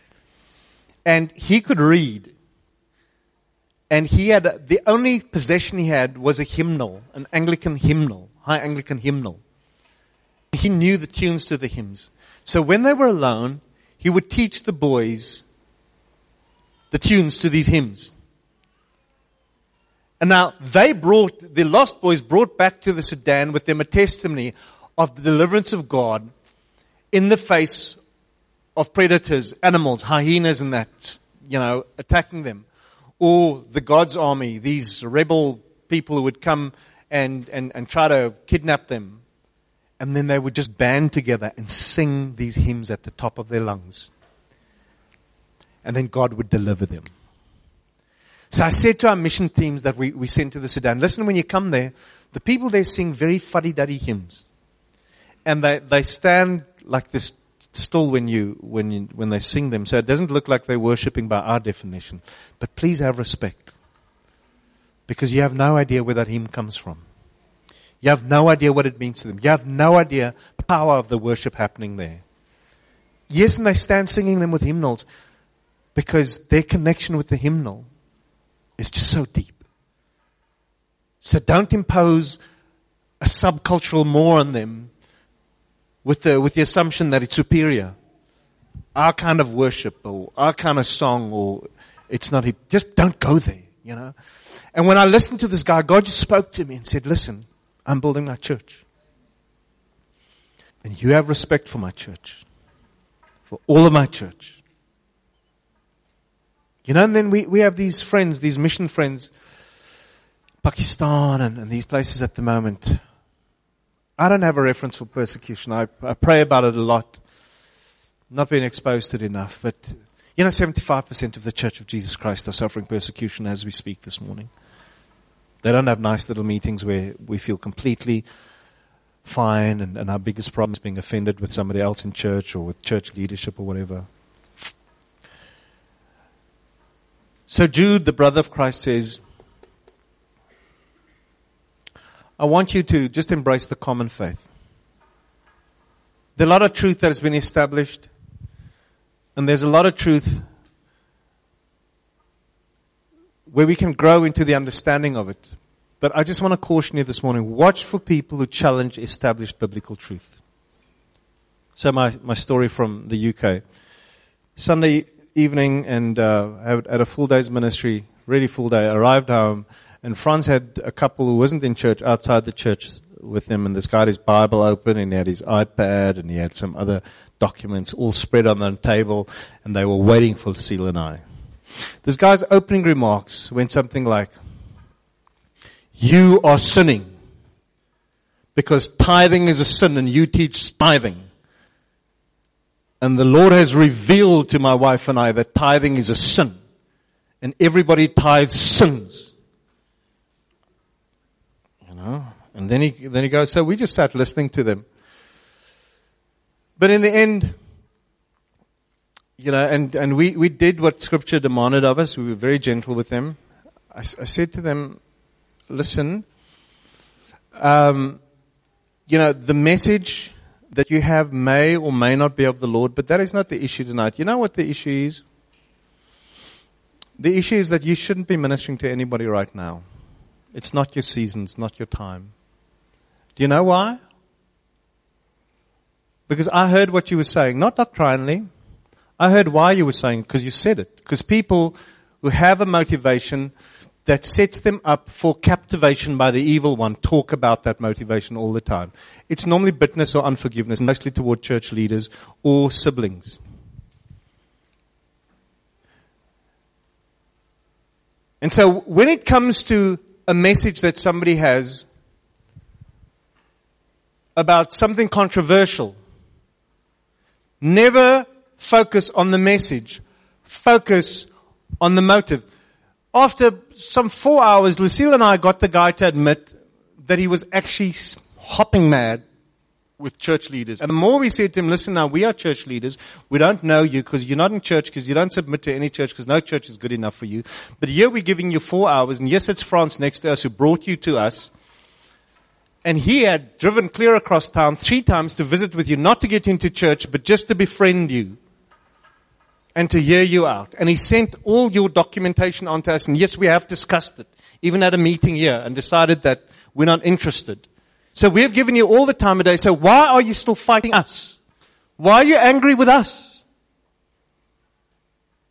And he could read. And he had, the only possession he had was a hymnal, an Anglican hymnal, high Anglican hymnal. He knew the tunes to the hymns. So when they were alone, he would teach the boys the tunes to these hymns. And now they brought, the Lost Boys brought back to the Sudan with them a testimony of the deliverance of God in the face of predators, animals, hyenas and that, you know, attacking them. Or the God's army, these rebel people who would come and, and, and try to kidnap them. And then they would just band together and sing these hymns at the top of their lungs. And then God would deliver them. So I said to our mission teams that we, we sent to the Sudan, listen, when you come there, the people there sing very fuddy-duddy hymns. And they, they stand like this still when you, when you, when they sing them. So it doesn't look like they're worshipping by our definition. But please have respect. Because you have no idea where that hymn comes from. You have no idea what it means to them. You have no idea the power of the worship happening there. Yes, and they stand singing them with hymnals because their connection with the hymnal is just so deep. So don't impose a subcultural more on them with the with the assumption that it's superior. Our kind of worship or our kind of song or it's not, just don't go there, you know. And when I listened to this guy, God just spoke to me and said, listen, I'm building my church. And you have respect for my church. For all of my church. You know, and then we, we have these friends, these mission friends, Pakistan and, and these places at the moment. I don't have a reference for persecution. I, I pray about it a lot. Not being exposed to it enough. But, you know, seventy-five percent of the Church of Jesus Christ are suffering persecution as we speak this morning. They don't have nice little meetings where we feel completely fine and, and our biggest problem is being offended with somebody else in church or with church leadership or whatever. So Jude, the brother of Christ, says, I want you to just embrace the common faith. There's a lot of truth that has been established, and there's a lot of truth where we can grow into the understanding of it. But I just want to caution you this morning, watch for people who challenge established biblical truth. So my, my story from the U K. Sunday evening, and uh, had, had a full day's ministry, really full day, arrived home, and Franz had a couple who wasn't in church, outside the church with him, and this guy had his Bible open, and he had his iPad, and he had some other documents all spread on the table, and they were waiting for Lucille and I. This guy's opening remarks went something like, you are sinning because tithing is a sin and you teach tithing. And the Lord has revealed to my wife and I that tithing is a sin. And everybody tithes sins. You know? And then he, then he goes, so we just sat listening to them. But in the end, you know, and, and we, we did what Scripture demanded of us. We were very gentle with them. I, I said to them, listen, um, you know, the message that you have may or may not be of the Lord, but that is not the issue tonight. You know what the issue is? The issue is that you shouldn't be ministering to anybody right now. It's not your season, it's not your time. Do you know why? Because I heard what you were saying, not doctrinally. I heard why you were saying, because you said it. Because people who have a motivation that sets them up for captivation by the evil one talk about that motivation all the time. It's normally bitterness or unforgiveness, mostly toward church leaders or siblings. And so when it comes to a message that somebody has about something controversial, never focus on the message. Focus on the motive. After some four hours, Lucille and I got the guy to admit that he was actually hopping mad with church leaders. And the more we said to him, listen now, we are church leaders. We don't know you because you're not in church, because you don't submit to any church, because no church is good enough for you. But here we're giving you four hours. And yes, it's France next to us who brought you to us. And he had driven clear across town three times to visit with you, not to get into church, but just to befriend you. And to hear you out. And he sent all your documentation onto us. And yes, we have discussed it. Even at a meeting here. And decided that we're not interested. So we have given you all the time of day. So why are you still fighting us? Why are you angry with us?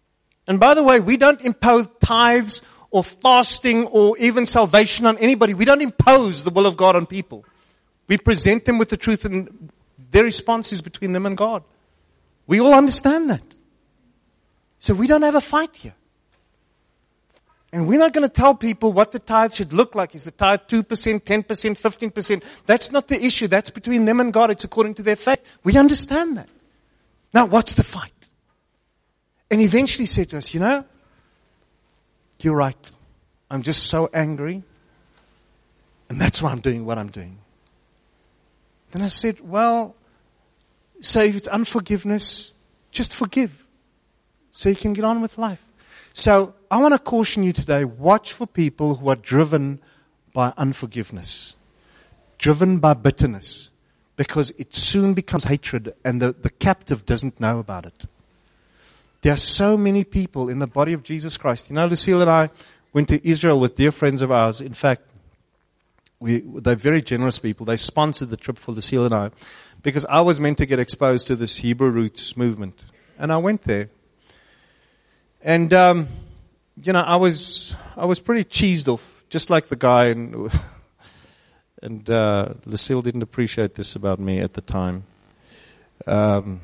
And by the way, we don't impose tithes or fasting or even salvation on anybody. We don't impose the will of God on people. We present them with the truth, and their response is between them and God. We all understand that. So we don't have a fight here. And we're not going to tell people what the tithe should look like. Is the tithe two percent, ten percent, fifteen percent? That's not the issue. That's between them and God. It's according to their faith. We understand that. Now, what's the fight? And eventually said to us, you know, you're right. I'm just so angry. And that's why I'm doing what I'm doing. Then I said, well, so if it's unforgiveness, just forgive. So you can get on with life. So I want to caution you today, watch for people who are driven by unforgiveness, driven by bitterness, because it soon becomes hatred and the, the captive doesn't know about it. There are so many people in the body of Jesus Christ. You know, Lucille and I went to Israel with dear friends of ours. In fact, we, they're very generous people. They sponsored the trip for Lucille and I because I was meant to get exposed to this Hebrew roots movement. And I went there. And, um, you know, I was, I was pretty cheesed off, just like the guy. And, and uh, Lucille didn't appreciate this about me at the time. Um,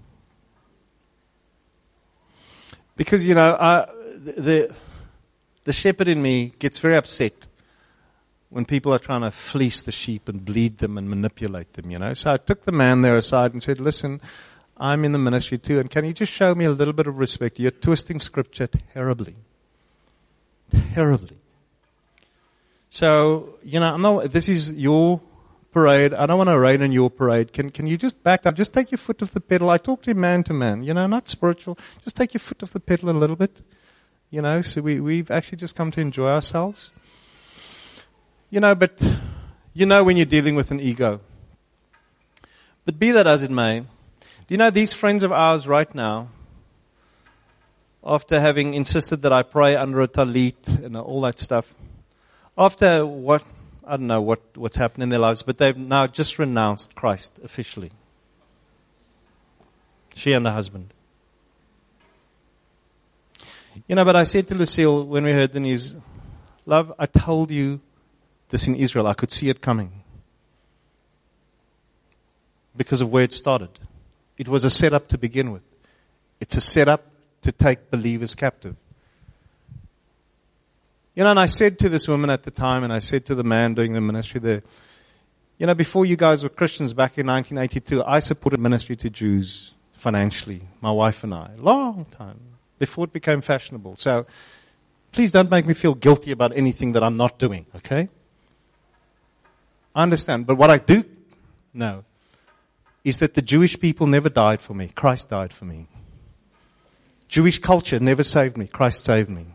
because, you know, I, the, the shepherd in me gets very upset when people are trying to fleece the sheep and bleed them and manipulate them, you know. So I took the man there aside and said, listen, I'm in the ministry too, and can you just show me a little bit of respect? You're twisting scripture terribly. Terribly. So, you know, I'm not, this is your parade. I don't want to rain on your parade. Can can you just back up? Just take your foot off the pedal. I talk to you man to man, you know, not spiritual. Just take your foot off the pedal a little bit. You know, so we, we've actually just come to enjoy ourselves. You know, but you know when you're dealing with an ego. But be that as it may, do you know these friends of ours right now, after having insisted that I pray under a talit and all that stuff, after what, I don't know what, what's happened in their lives, but they've now just renounced Christ officially. She and her husband. You know, but I said to Lucille when we heard the news, love, I told you this in Israel. I could see it coming. Because of where it started. It was a setup to begin with. It's a setup to take believers captive. You know, and I said to this woman at the time, and I said to the man doing the ministry there, you know, before you guys were Christians back in nineteen eighty-two, I supported ministry to Jews financially, my wife and I, long time, before it became fashionable. So, please don't make me feel guilty about anything that I'm not doing, okay? I understand, but what I do know is that the Jewish people never died for me. Christ died for me. Jewish culture never saved me. Christ saved me.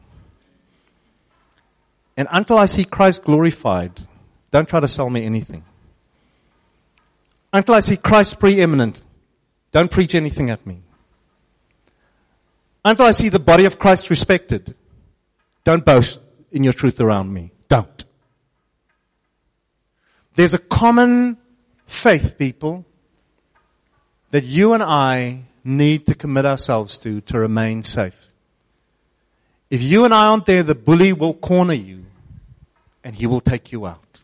And until I see Christ glorified, don't try to sell me anything. Until I see Christ preeminent, don't preach anything at me. Until I see the body of Christ respected, don't boast in your truth around me. Don't. There's a common faith, people, that you and I need to commit ourselves to to remain safe. If you and I aren't there, the bully will corner you and he will take you out.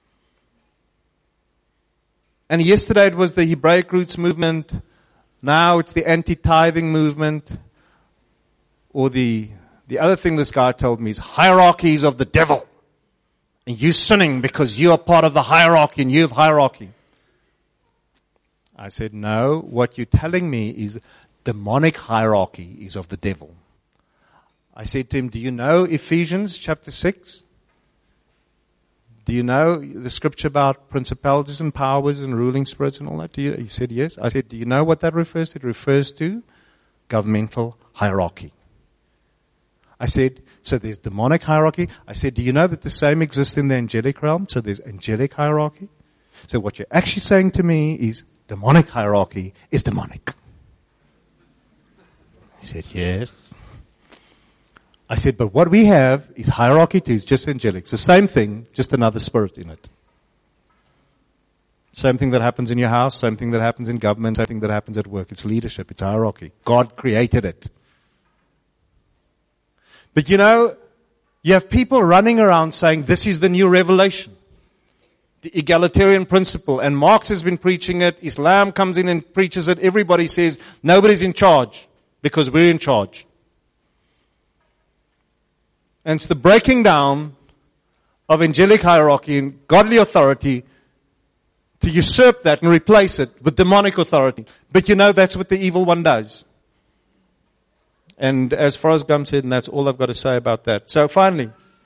And yesterday it was the Hebraic roots movement. Now it's the anti-tithing movement. Or the the other thing this guy told me is hierarchies of the devil. And you sinning because you are part of the hierarchy and you have hierarchy. I said, no, what you're telling me is demonic hierarchy is of the devil. I said to him, do you know Ephesians chapter six? Do you know the scripture about principalities and powers and ruling spirits and all that? Do you? He said, yes. I said, do you know what that refers to? It refers to governmental hierarchy. I said, so there's demonic hierarchy. I said, do you know that the same exists in the angelic realm? So there's angelic hierarchy. So what you're actually saying to me is demonic hierarchy is demonic. He said, yes. I said, but what we have is hierarchy too, it's just angelic. It's the same thing, just another spirit in it. Same thing that happens in your house, same thing that happens in government, same thing that happens at work. It's leadership, it's hierarchy. God created it. But you know, you have people running around saying this is the new revelation. The egalitarian principle. And Marx has been preaching it. Islam comes in and preaches it. Everybody says nobody's in charge because we're in charge. And it's the breaking down of angelic hierarchy and godly authority to usurp that and replace it with demonic authority. But you know, that's what the evil one does. And as Forrest Gump said, and that's all I've got to say about that. So finally,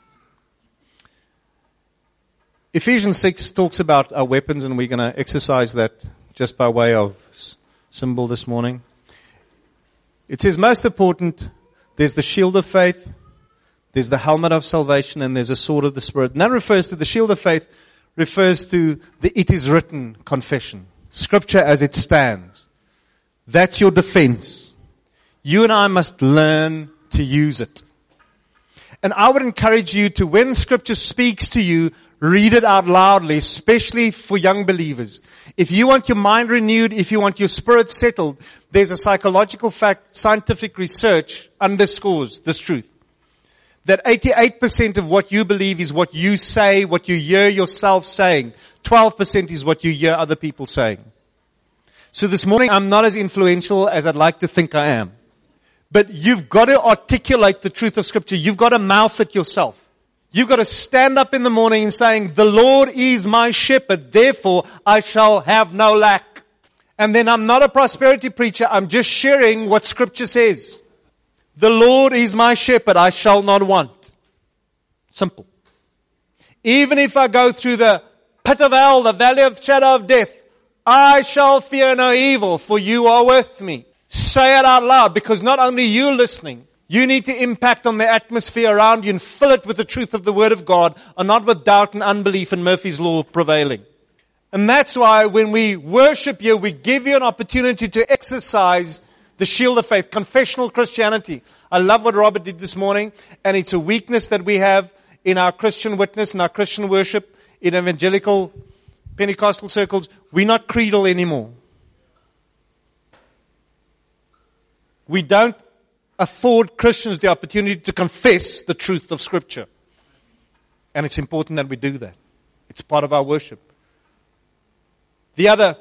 Ephesians six talks about our weapons, and we're going to exercise that just by way of symbol this morning. It says, most important, there's the shield of faith, there's the helmet of salvation, and there's a sword of the Spirit. And that refers to the shield of faith, refers to the it is written confession. Scripture as it stands. That's your defense. You and I must learn to use it. And I would encourage you to, when Scripture speaks to you, read it out loudly, especially for young believers. If you want your mind renewed, if you want your spirit settled, there's a psychological fact, scientific research underscores this truth. That eighty-eight percent of what you believe is what you say, what you hear yourself saying. twelve percent is what you hear other people saying. So this morning, I'm not as influential as I'd like to think I am. But you've got to articulate the truth of Scripture. You've got to mouth it yourself. You've got to stand up in the morning and saying, the Lord is my shepherd, therefore I shall have no lack. And then I'm not a prosperity preacher. I'm just sharing what Scripture says. The Lord is my shepherd, I shall not want. Simple. Even if I go through the pit of hell, the valley of the shadow of death, I shall fear no evil, for you are with me. Say it out loud, because not only you listening, you need to impact on the atmosphere around you and fill it with the truth of the Word of God, and not with doubt and unbelief and Murphy's Law prevailing. And that's why when we worship you, we give you an opportunity to exercise the shield of faith, confessional Christianity. I love what Robert did this morning, and it's a weakness that we have in our Christian witness, in our Christian worship, in evangelical Pentecostal circles. We're not creedal anymore. We don't afford Christians the opportunity to confess the truth of Scripture. And it's important that we do that. It's part of our worship. The other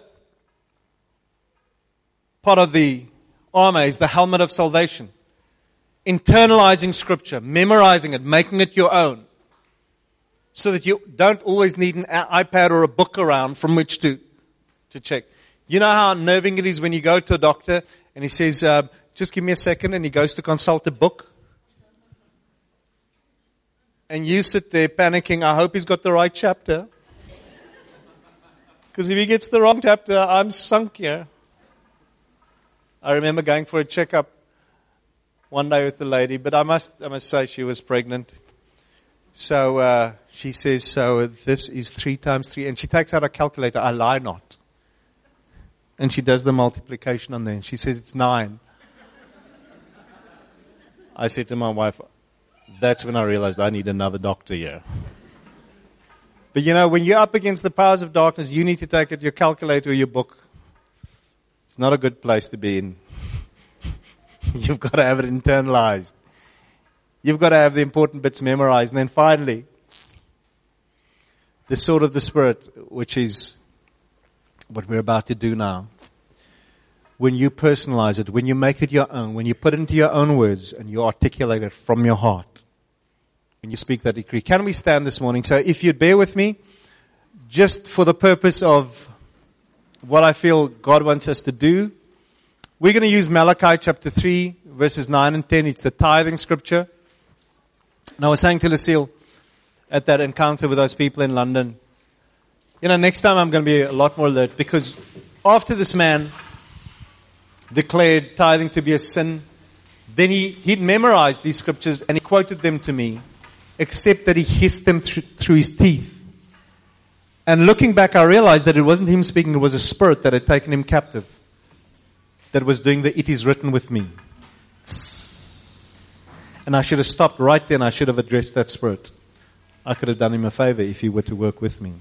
part of the armor is the helmet of salvation. Internalizing Scripture, memorizing it, making it your own. So that you don't always need an iPad or a book around from which to, to check. You know how unnerving it is when you go to a doctor and he says, uh, just give me a second, and he goes to consult a book. And you sit there panicking, I hope he's got the right chapter. Because if he gets the wrong chapter, I'm sunk here. I remember going for a checkup one day with the lady, but I must I must say she was pregnant. So uh, she says, so this is three times three. And she takes out a calculator. I lie not. And she does the multiplication on there. And she says, it's nine. I said to my wife, that's when I realized I need another doctor here. But you know, when you're up against the powers of darkness, you need to take out your calculator or your book. It's not a good place to be in. You've got to have it internalized. You've got to have the important bits memorized. And then finally, the sword of the Spirit, which is what we're about to do now. When you personalize it, when you make it your own, when you put it into your own words and you articulate it from your heart, when you speak that decree. Can we stand this morning? So if you'd bear with me, just for the purpose of what I feel God wants us to do, we're going to use Malachi chapter three, verses nine and ten. It's the tithing scripture. And I was saying to Lucille at that encounter with those people in London, you know, next time I'm going to be a lot more alert, because after this man declared tithing to be a sin, then he, he'd memorized these scriptures and he quoted them to me, except that he hissed them through, through his teeth. And looking back, I realized that it wasn't him speaking, it was a spirit that had taken him captive, that was doing the it is written with me. And I should have stopped right then. I should have addressed that spirit. I could have done him a favor if he were to work with me.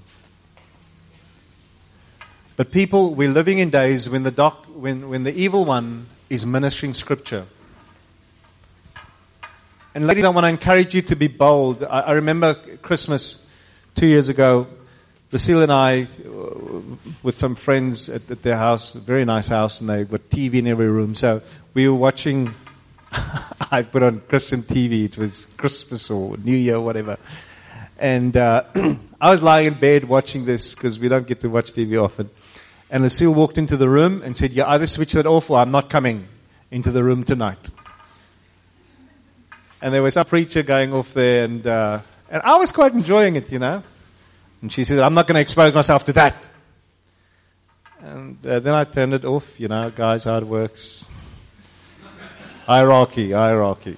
But people, we're living in days when the doc, when, when the evil one is ministering scripture. And ladies, I want to encourage you to be bold. I, I remember Christmas two years ago, Lucille and I, uh, with some friends at, at their house, a very nice house, and they got T V in every room. So we were watching, I put on Christian T V. It was Christmas or New Year, whatever. And uh, I was lying in bed watching this because we don't get to watch T V often. And Lucille walked into the room and said, you either switch that off or I'm not coming into the room tonight. And there was some preacher going off there, and uh, and I was quite enjoying it, you know. And she said, I'm not going to expose myself to that. And uh, then I turned it off, you know, guys, how it works. Hierarchy, hierarchy.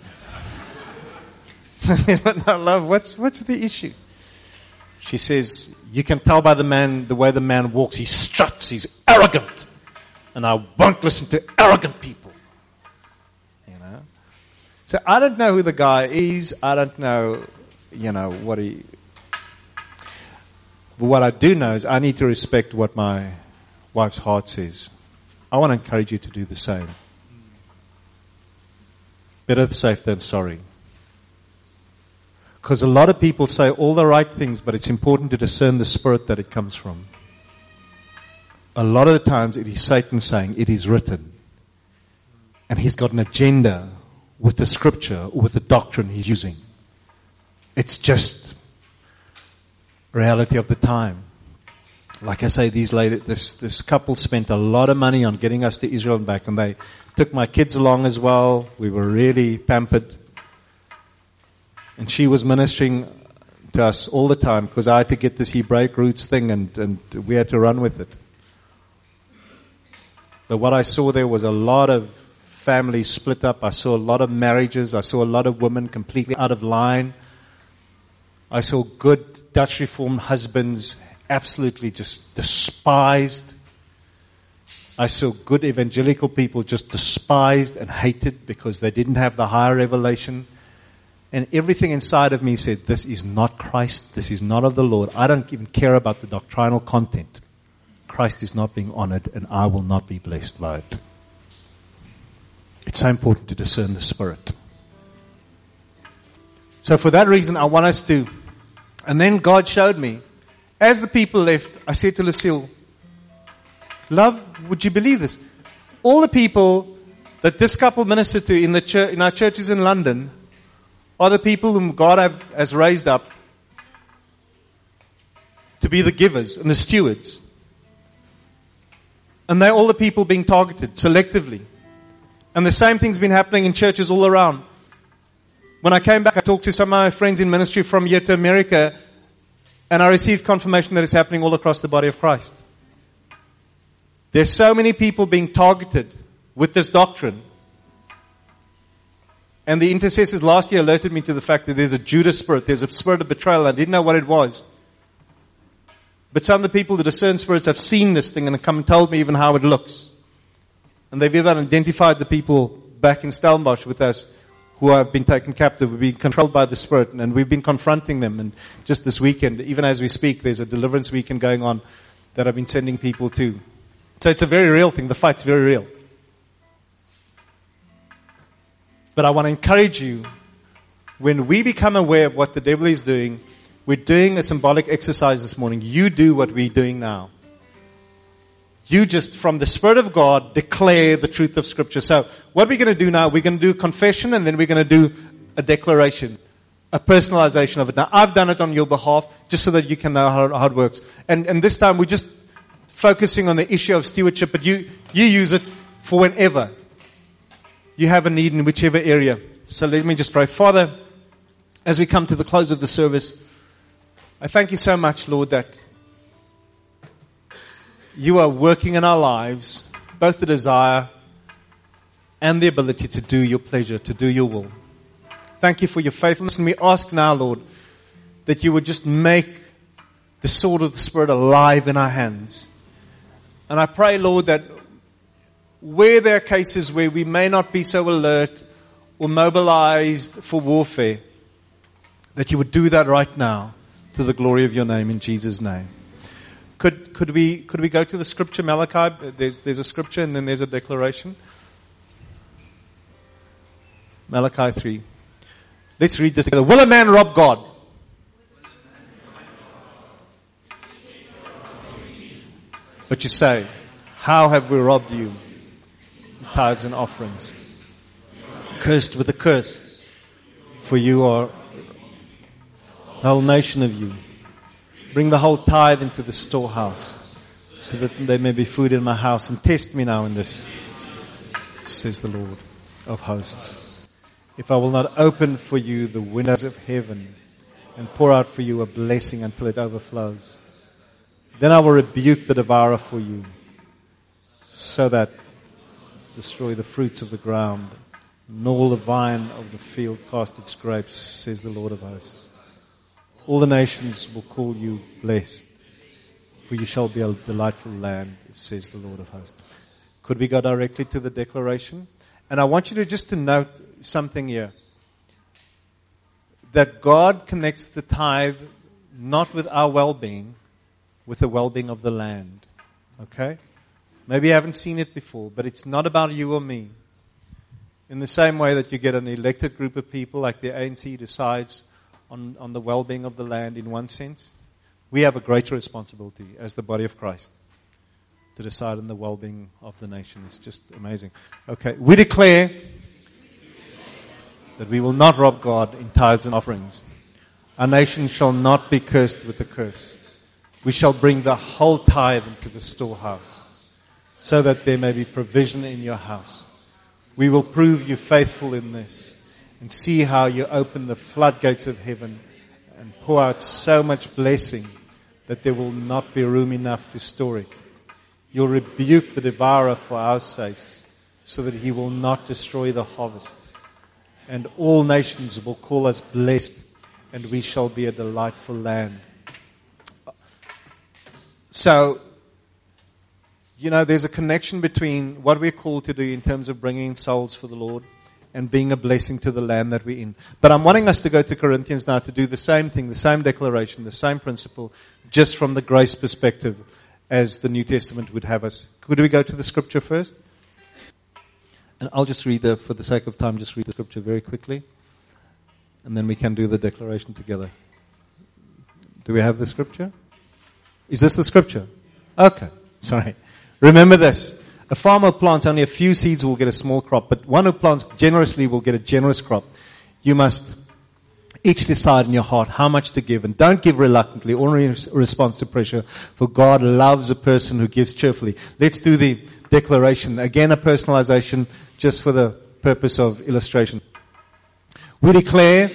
I said, no, love, what's, what's the issue? She says, you can tell by the man, the way the man walks, he struts, he's arrogant. And I won't listen to arrogant people. So I don't know who the guy is. I don't know, you know, what he... But what I do know is I need to respect what my wife's heart says. I want to encourage you to do the same. Better safe than sorry. Because a lot of people say all the right things, but it's important to discern the spirit that it comes from. A lot of the times it is Satan saying, it is written. And he's got an agenda with the scripture or with the doctrine he's using. It's just reality of the time. Like I say, these ladies, this this couple spent a lot of money on getting us to Israel and back, and they took my kids along as well. We were really pampered. And she was ministering to us all the time because I had to get this Hebraic roots thing, and, and we had to run with it. But what I saw there was a lot of families split up. I saw a lot of marriages. I saw a lot of women completely out of line. I saw good Dutch Reformed husbands absolutely just despised. I saw good evangelical people just despised and hated because they didn't have the higher revelation. And everything inside of me said, this is not Christ. This is not of the Lord. I don't even care about the doctrinal content. Christ is not being honored, and I will not be blessed by it. It's so important to discern the spirit. So for that reason, I want us to... And then God showed me, as the people left, I said to Lucille, love, would you believe this? All the people that this couple ministered to in the church, in our churches in London are the people whom God have, has raised up to be the givers and the stewards. And they're all the people being targeted selectively. And the same thing's been happening in churches all around. When I came back, I talked to some of my friends in ministry from here to America, and I received confirmation that it's happening all across the body of Christ. There's so many people being targeted with this doctrine. And the intercessors last year alerted me to the fact that there's a Judas spirit, there's a spirit of betrayal. I didn't know what it was. But some of the people that discern spirits have seen this thing and have come and told me even how it looks. And they've even identified the people back in Stellenbosch with us who have been taken captive, who've been controlled by the Spirit, and we've been confronting them. And just this weekend, even as we speak, there's a deliverance weekend going on that I've been sending people to. So it's a very real thing. The fight's very real. But I want to encourage you, when we become aware of what the devil is doing, we're doing a symbolic exercise this morning. You do what we're doing now. You just, from the Spirit of God, declare the truth of Scripture. So what we're going to do now, we're going to do confession, and then we're going to do a declaration, a personalization of it. Now, I've done it on your behalf, just so that you can know how, how it works. And, and this time, we're just focusing on the issue of stewardship, but you, you use it for whenever you have a need in whichever area. So let me just pray. Father, as we come to the close of the service, I thank you so much, Lord, that you are working in our lives, both the desire and the ability to do your pleasure, to do your will. Thank you for your faithfulness. And we ask now, Lord, that you would just make the sword of the Spirit alive in our hands. And I pray, Lord, that where there are cases where we may not be so alert or mobilized for warfare, that you would do that right now to the glory of your name, in Jesus' name. Could could we could we go to the scripture, Malachi? There's there's a scripture and then there's a declaration. Malachi three. Let's read this together. Will a man rob God? But you say, how have we robbed you? Tithes and offerings. Cursed with a curse. For you are the whole nation of you. Bring the whole tithe into the storehouse, so that there may be food in my house. And test me now in this, says the Lord of hosts. If I will not open for you the windows of heaven and pour out for you a blessing until it overflows, then I will rebuke the devourer for you, so that destroy the fruits of the ground, nor the vine of the field cast its grapes, says the Lord of hosts. All the nations will call you blessed, for you shall be a delightful land, says the Lord of hosts. Could we go directly to the declaration? And I want you to just to note something here. That God connects the tithe not with our well-being, with the well-being of the land. Okay? Maybe you haven't seen it before, but it's not about you or me. In the same way that you get an elected group of people, like the A N C decides on, on the well-being of the land in one sense, we have a greater responsibility as the body of Christ to decide on the well-being of the nation. It's just amazing. Okay, we declare that we will not rob God in tithes and offerings. Our nation shall not be cursed with a curse. We shall bring the whole tithe into the storehouse, so that there may be provision in your house. We will prove you faithful in this, and see how you open the floodgates of heaven and pour out so much blessing that there will not be room enough to store it. You'll rebuke the devourer for our sakes, so that he will not destroy the harvest. And all nations will call us blessed, and we shall be a delightful land. So, you know, there's a connection between what we're called to do in terms of bringing souls for the Lord and being a blessing to the land that we're in. But I'm wanting us to go to Corinthians now to do the same thing, the same declaration, the same principle, just from the grace perspective as the New Testament would have us. Could we go to the scripture first? And I'll just read the, for the sake of time, just read the scripture very quickly. And then we can do the declaration together. Do we have the scripture? Is this the scripture? Okay, sorry. Remember this. A farmer who plants only a few seeds will get a small crop, but one who plants generously will get a generous crop. You must each decide in your heart how much to give, and don't give reluctantly or in response to pressure, for God loves a person who gives cheerfully. Let's do the declaration. Again, a personalization just for the purpose of illustration. We declare,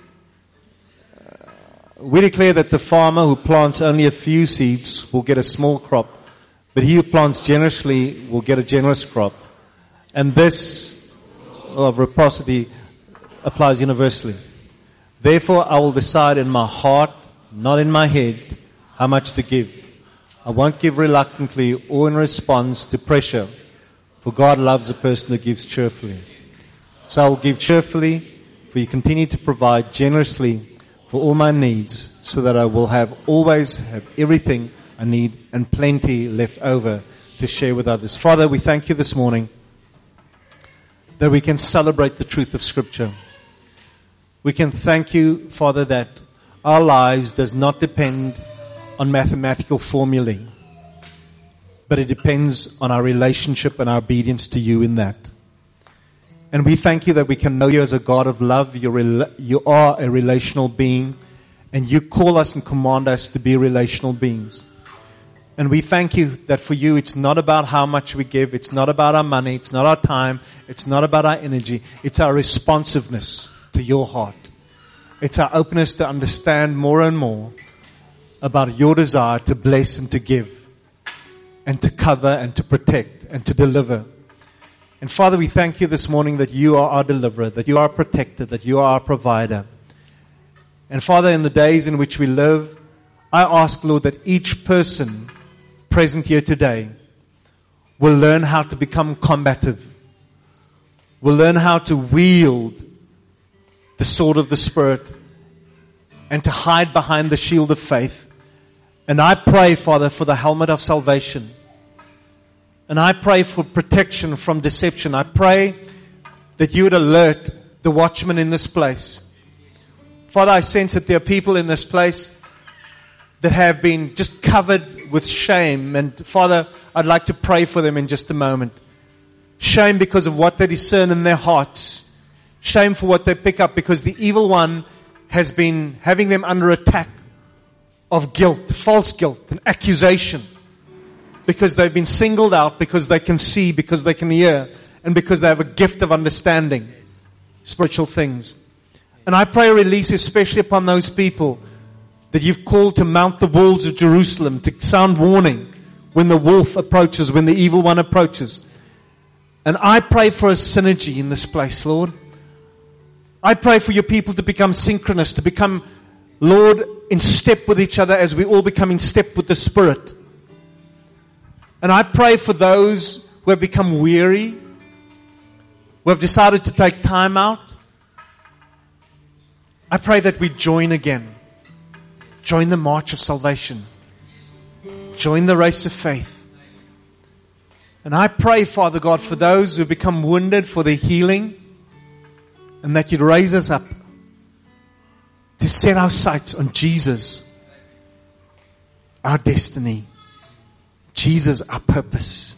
uh, we declare that the farmer who plants only a few seeds will get a small crop, but he who plants generously will get a generous crop. And this of reciprocity applies universally. Therefore, I will decide in my heart, not in my head, how much to give. I won't give reluctantly or in response to pressure, for God loves a person who gives cheerfully. So I will give cheerfully, for you continue to provide generously for all my needs, so that I will have always have everything I need and plenty left over to share with others. Father, we thank you this morning that we can celebrate the truth of Scripture. We can thank you, Father, that our lives does not depend on mathematical formulae, but it depends on our relationship and our obedience to you in that. And we thank you that we can know you as a God of love. You're, you are a relational being, and you call us and command us to be relational beings. And we thank you that for you it's not about how much we give, it's not about our money, it's not our time, it's not about our energy, it's our responsiveness to your heart. It's our openness to understand more and more about your desire to bless and to give and to cover and to protect and to deliver. And Father, we thank you this morning that you are our deliverer, that you are our protector, that you are our provider. And Father, in the days in which we live, I ask, Lord, that each person present here today will learn how to become combative, will learn how to wield the sword of the Spirit and to hide behind the shield of faith. And I pray, Father, for the helmet of salvation. And I pray for protection from deception. I pray that you would alert the watchmen in this place Father, I sense that there are people in this place that have been just covered with shame. And Father, I'd like to pray for them in just a moment. Shame because of what they discern in their hearts. Shame for what they pick up because the evil one has been having them under attack of guilt, false guilt, and accusation. Because they've been singled out, because they can see, because they can hear, and because they have a gift of understanding spiritual things. And I pray a release especially upon those people that you've called to mount the walls of Jerusalem, to sound warning when the wolf approaches, when the evil one approaches. And I pray for a synergy in this place, Lord. I pray for your people to become synchronous, to become, Lord, in step with each other as we all become in step with the Spirit. And I pray for those who have become weary, who have decided to take time out. I pray that we join again. Join the march of salvation. Join the race of faith. And I pray, Father God, for those who have become wounded, for their healing, and that you'd raise us up to set our sights on Jesus, our destiny, Jesus, our purpose,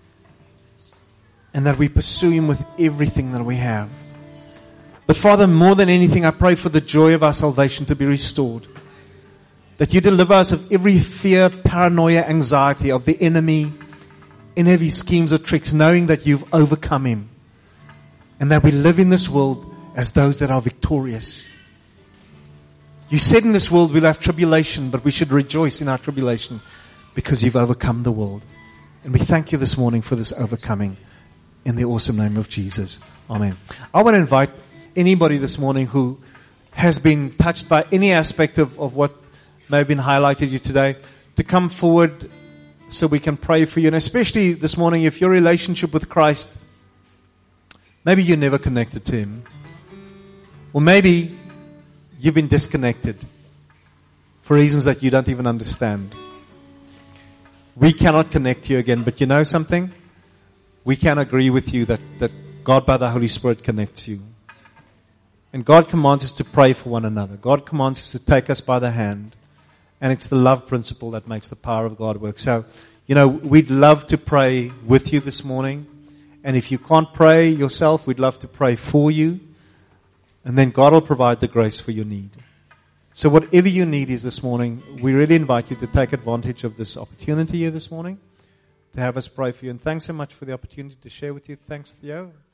and that we pursue Him with everything that we have. But Father, more than anything, I pray for the joy of our salvation to be restored. That you deliver us of every fear, paranoia, anxiety of the enemy, in every schemes or tricks, knowing that you've overcome him. And that we live in this world as those that are victorious. You said in this world we'll have tribulation, but we should rejoice in our tribulation because you've overcome the world. And we thank you this morning for this overcoming in the awesome name of Jesus. Amen. I want to invite anybody this morning who has been touched by any aspect of, of what may have been highlighted to you today to come forward so we can pray for you. And especially this morning, if your relationship with Christ, maybe you're never connected to Him. Or maybe you've been disconnected for reasons that you don't even understand. We cannot connect you again, but you know something? We can agree with you that, that God by the Holy Spirit connects you. And God commands us to pray for one another. God commands us to take us by the hand. And it's the love principle that makes the power of God work. So, you know, we'd love to pray with you this morning. And if you can't pray yourself, we'd love to pray for you. And then God will provide the grace for your need. So whatever your need is this morning, we really invite you to take advantage of this opportunity here this morning to have us pray for you. And thanks so much for the opportunity to share with you. Thanks, Theo.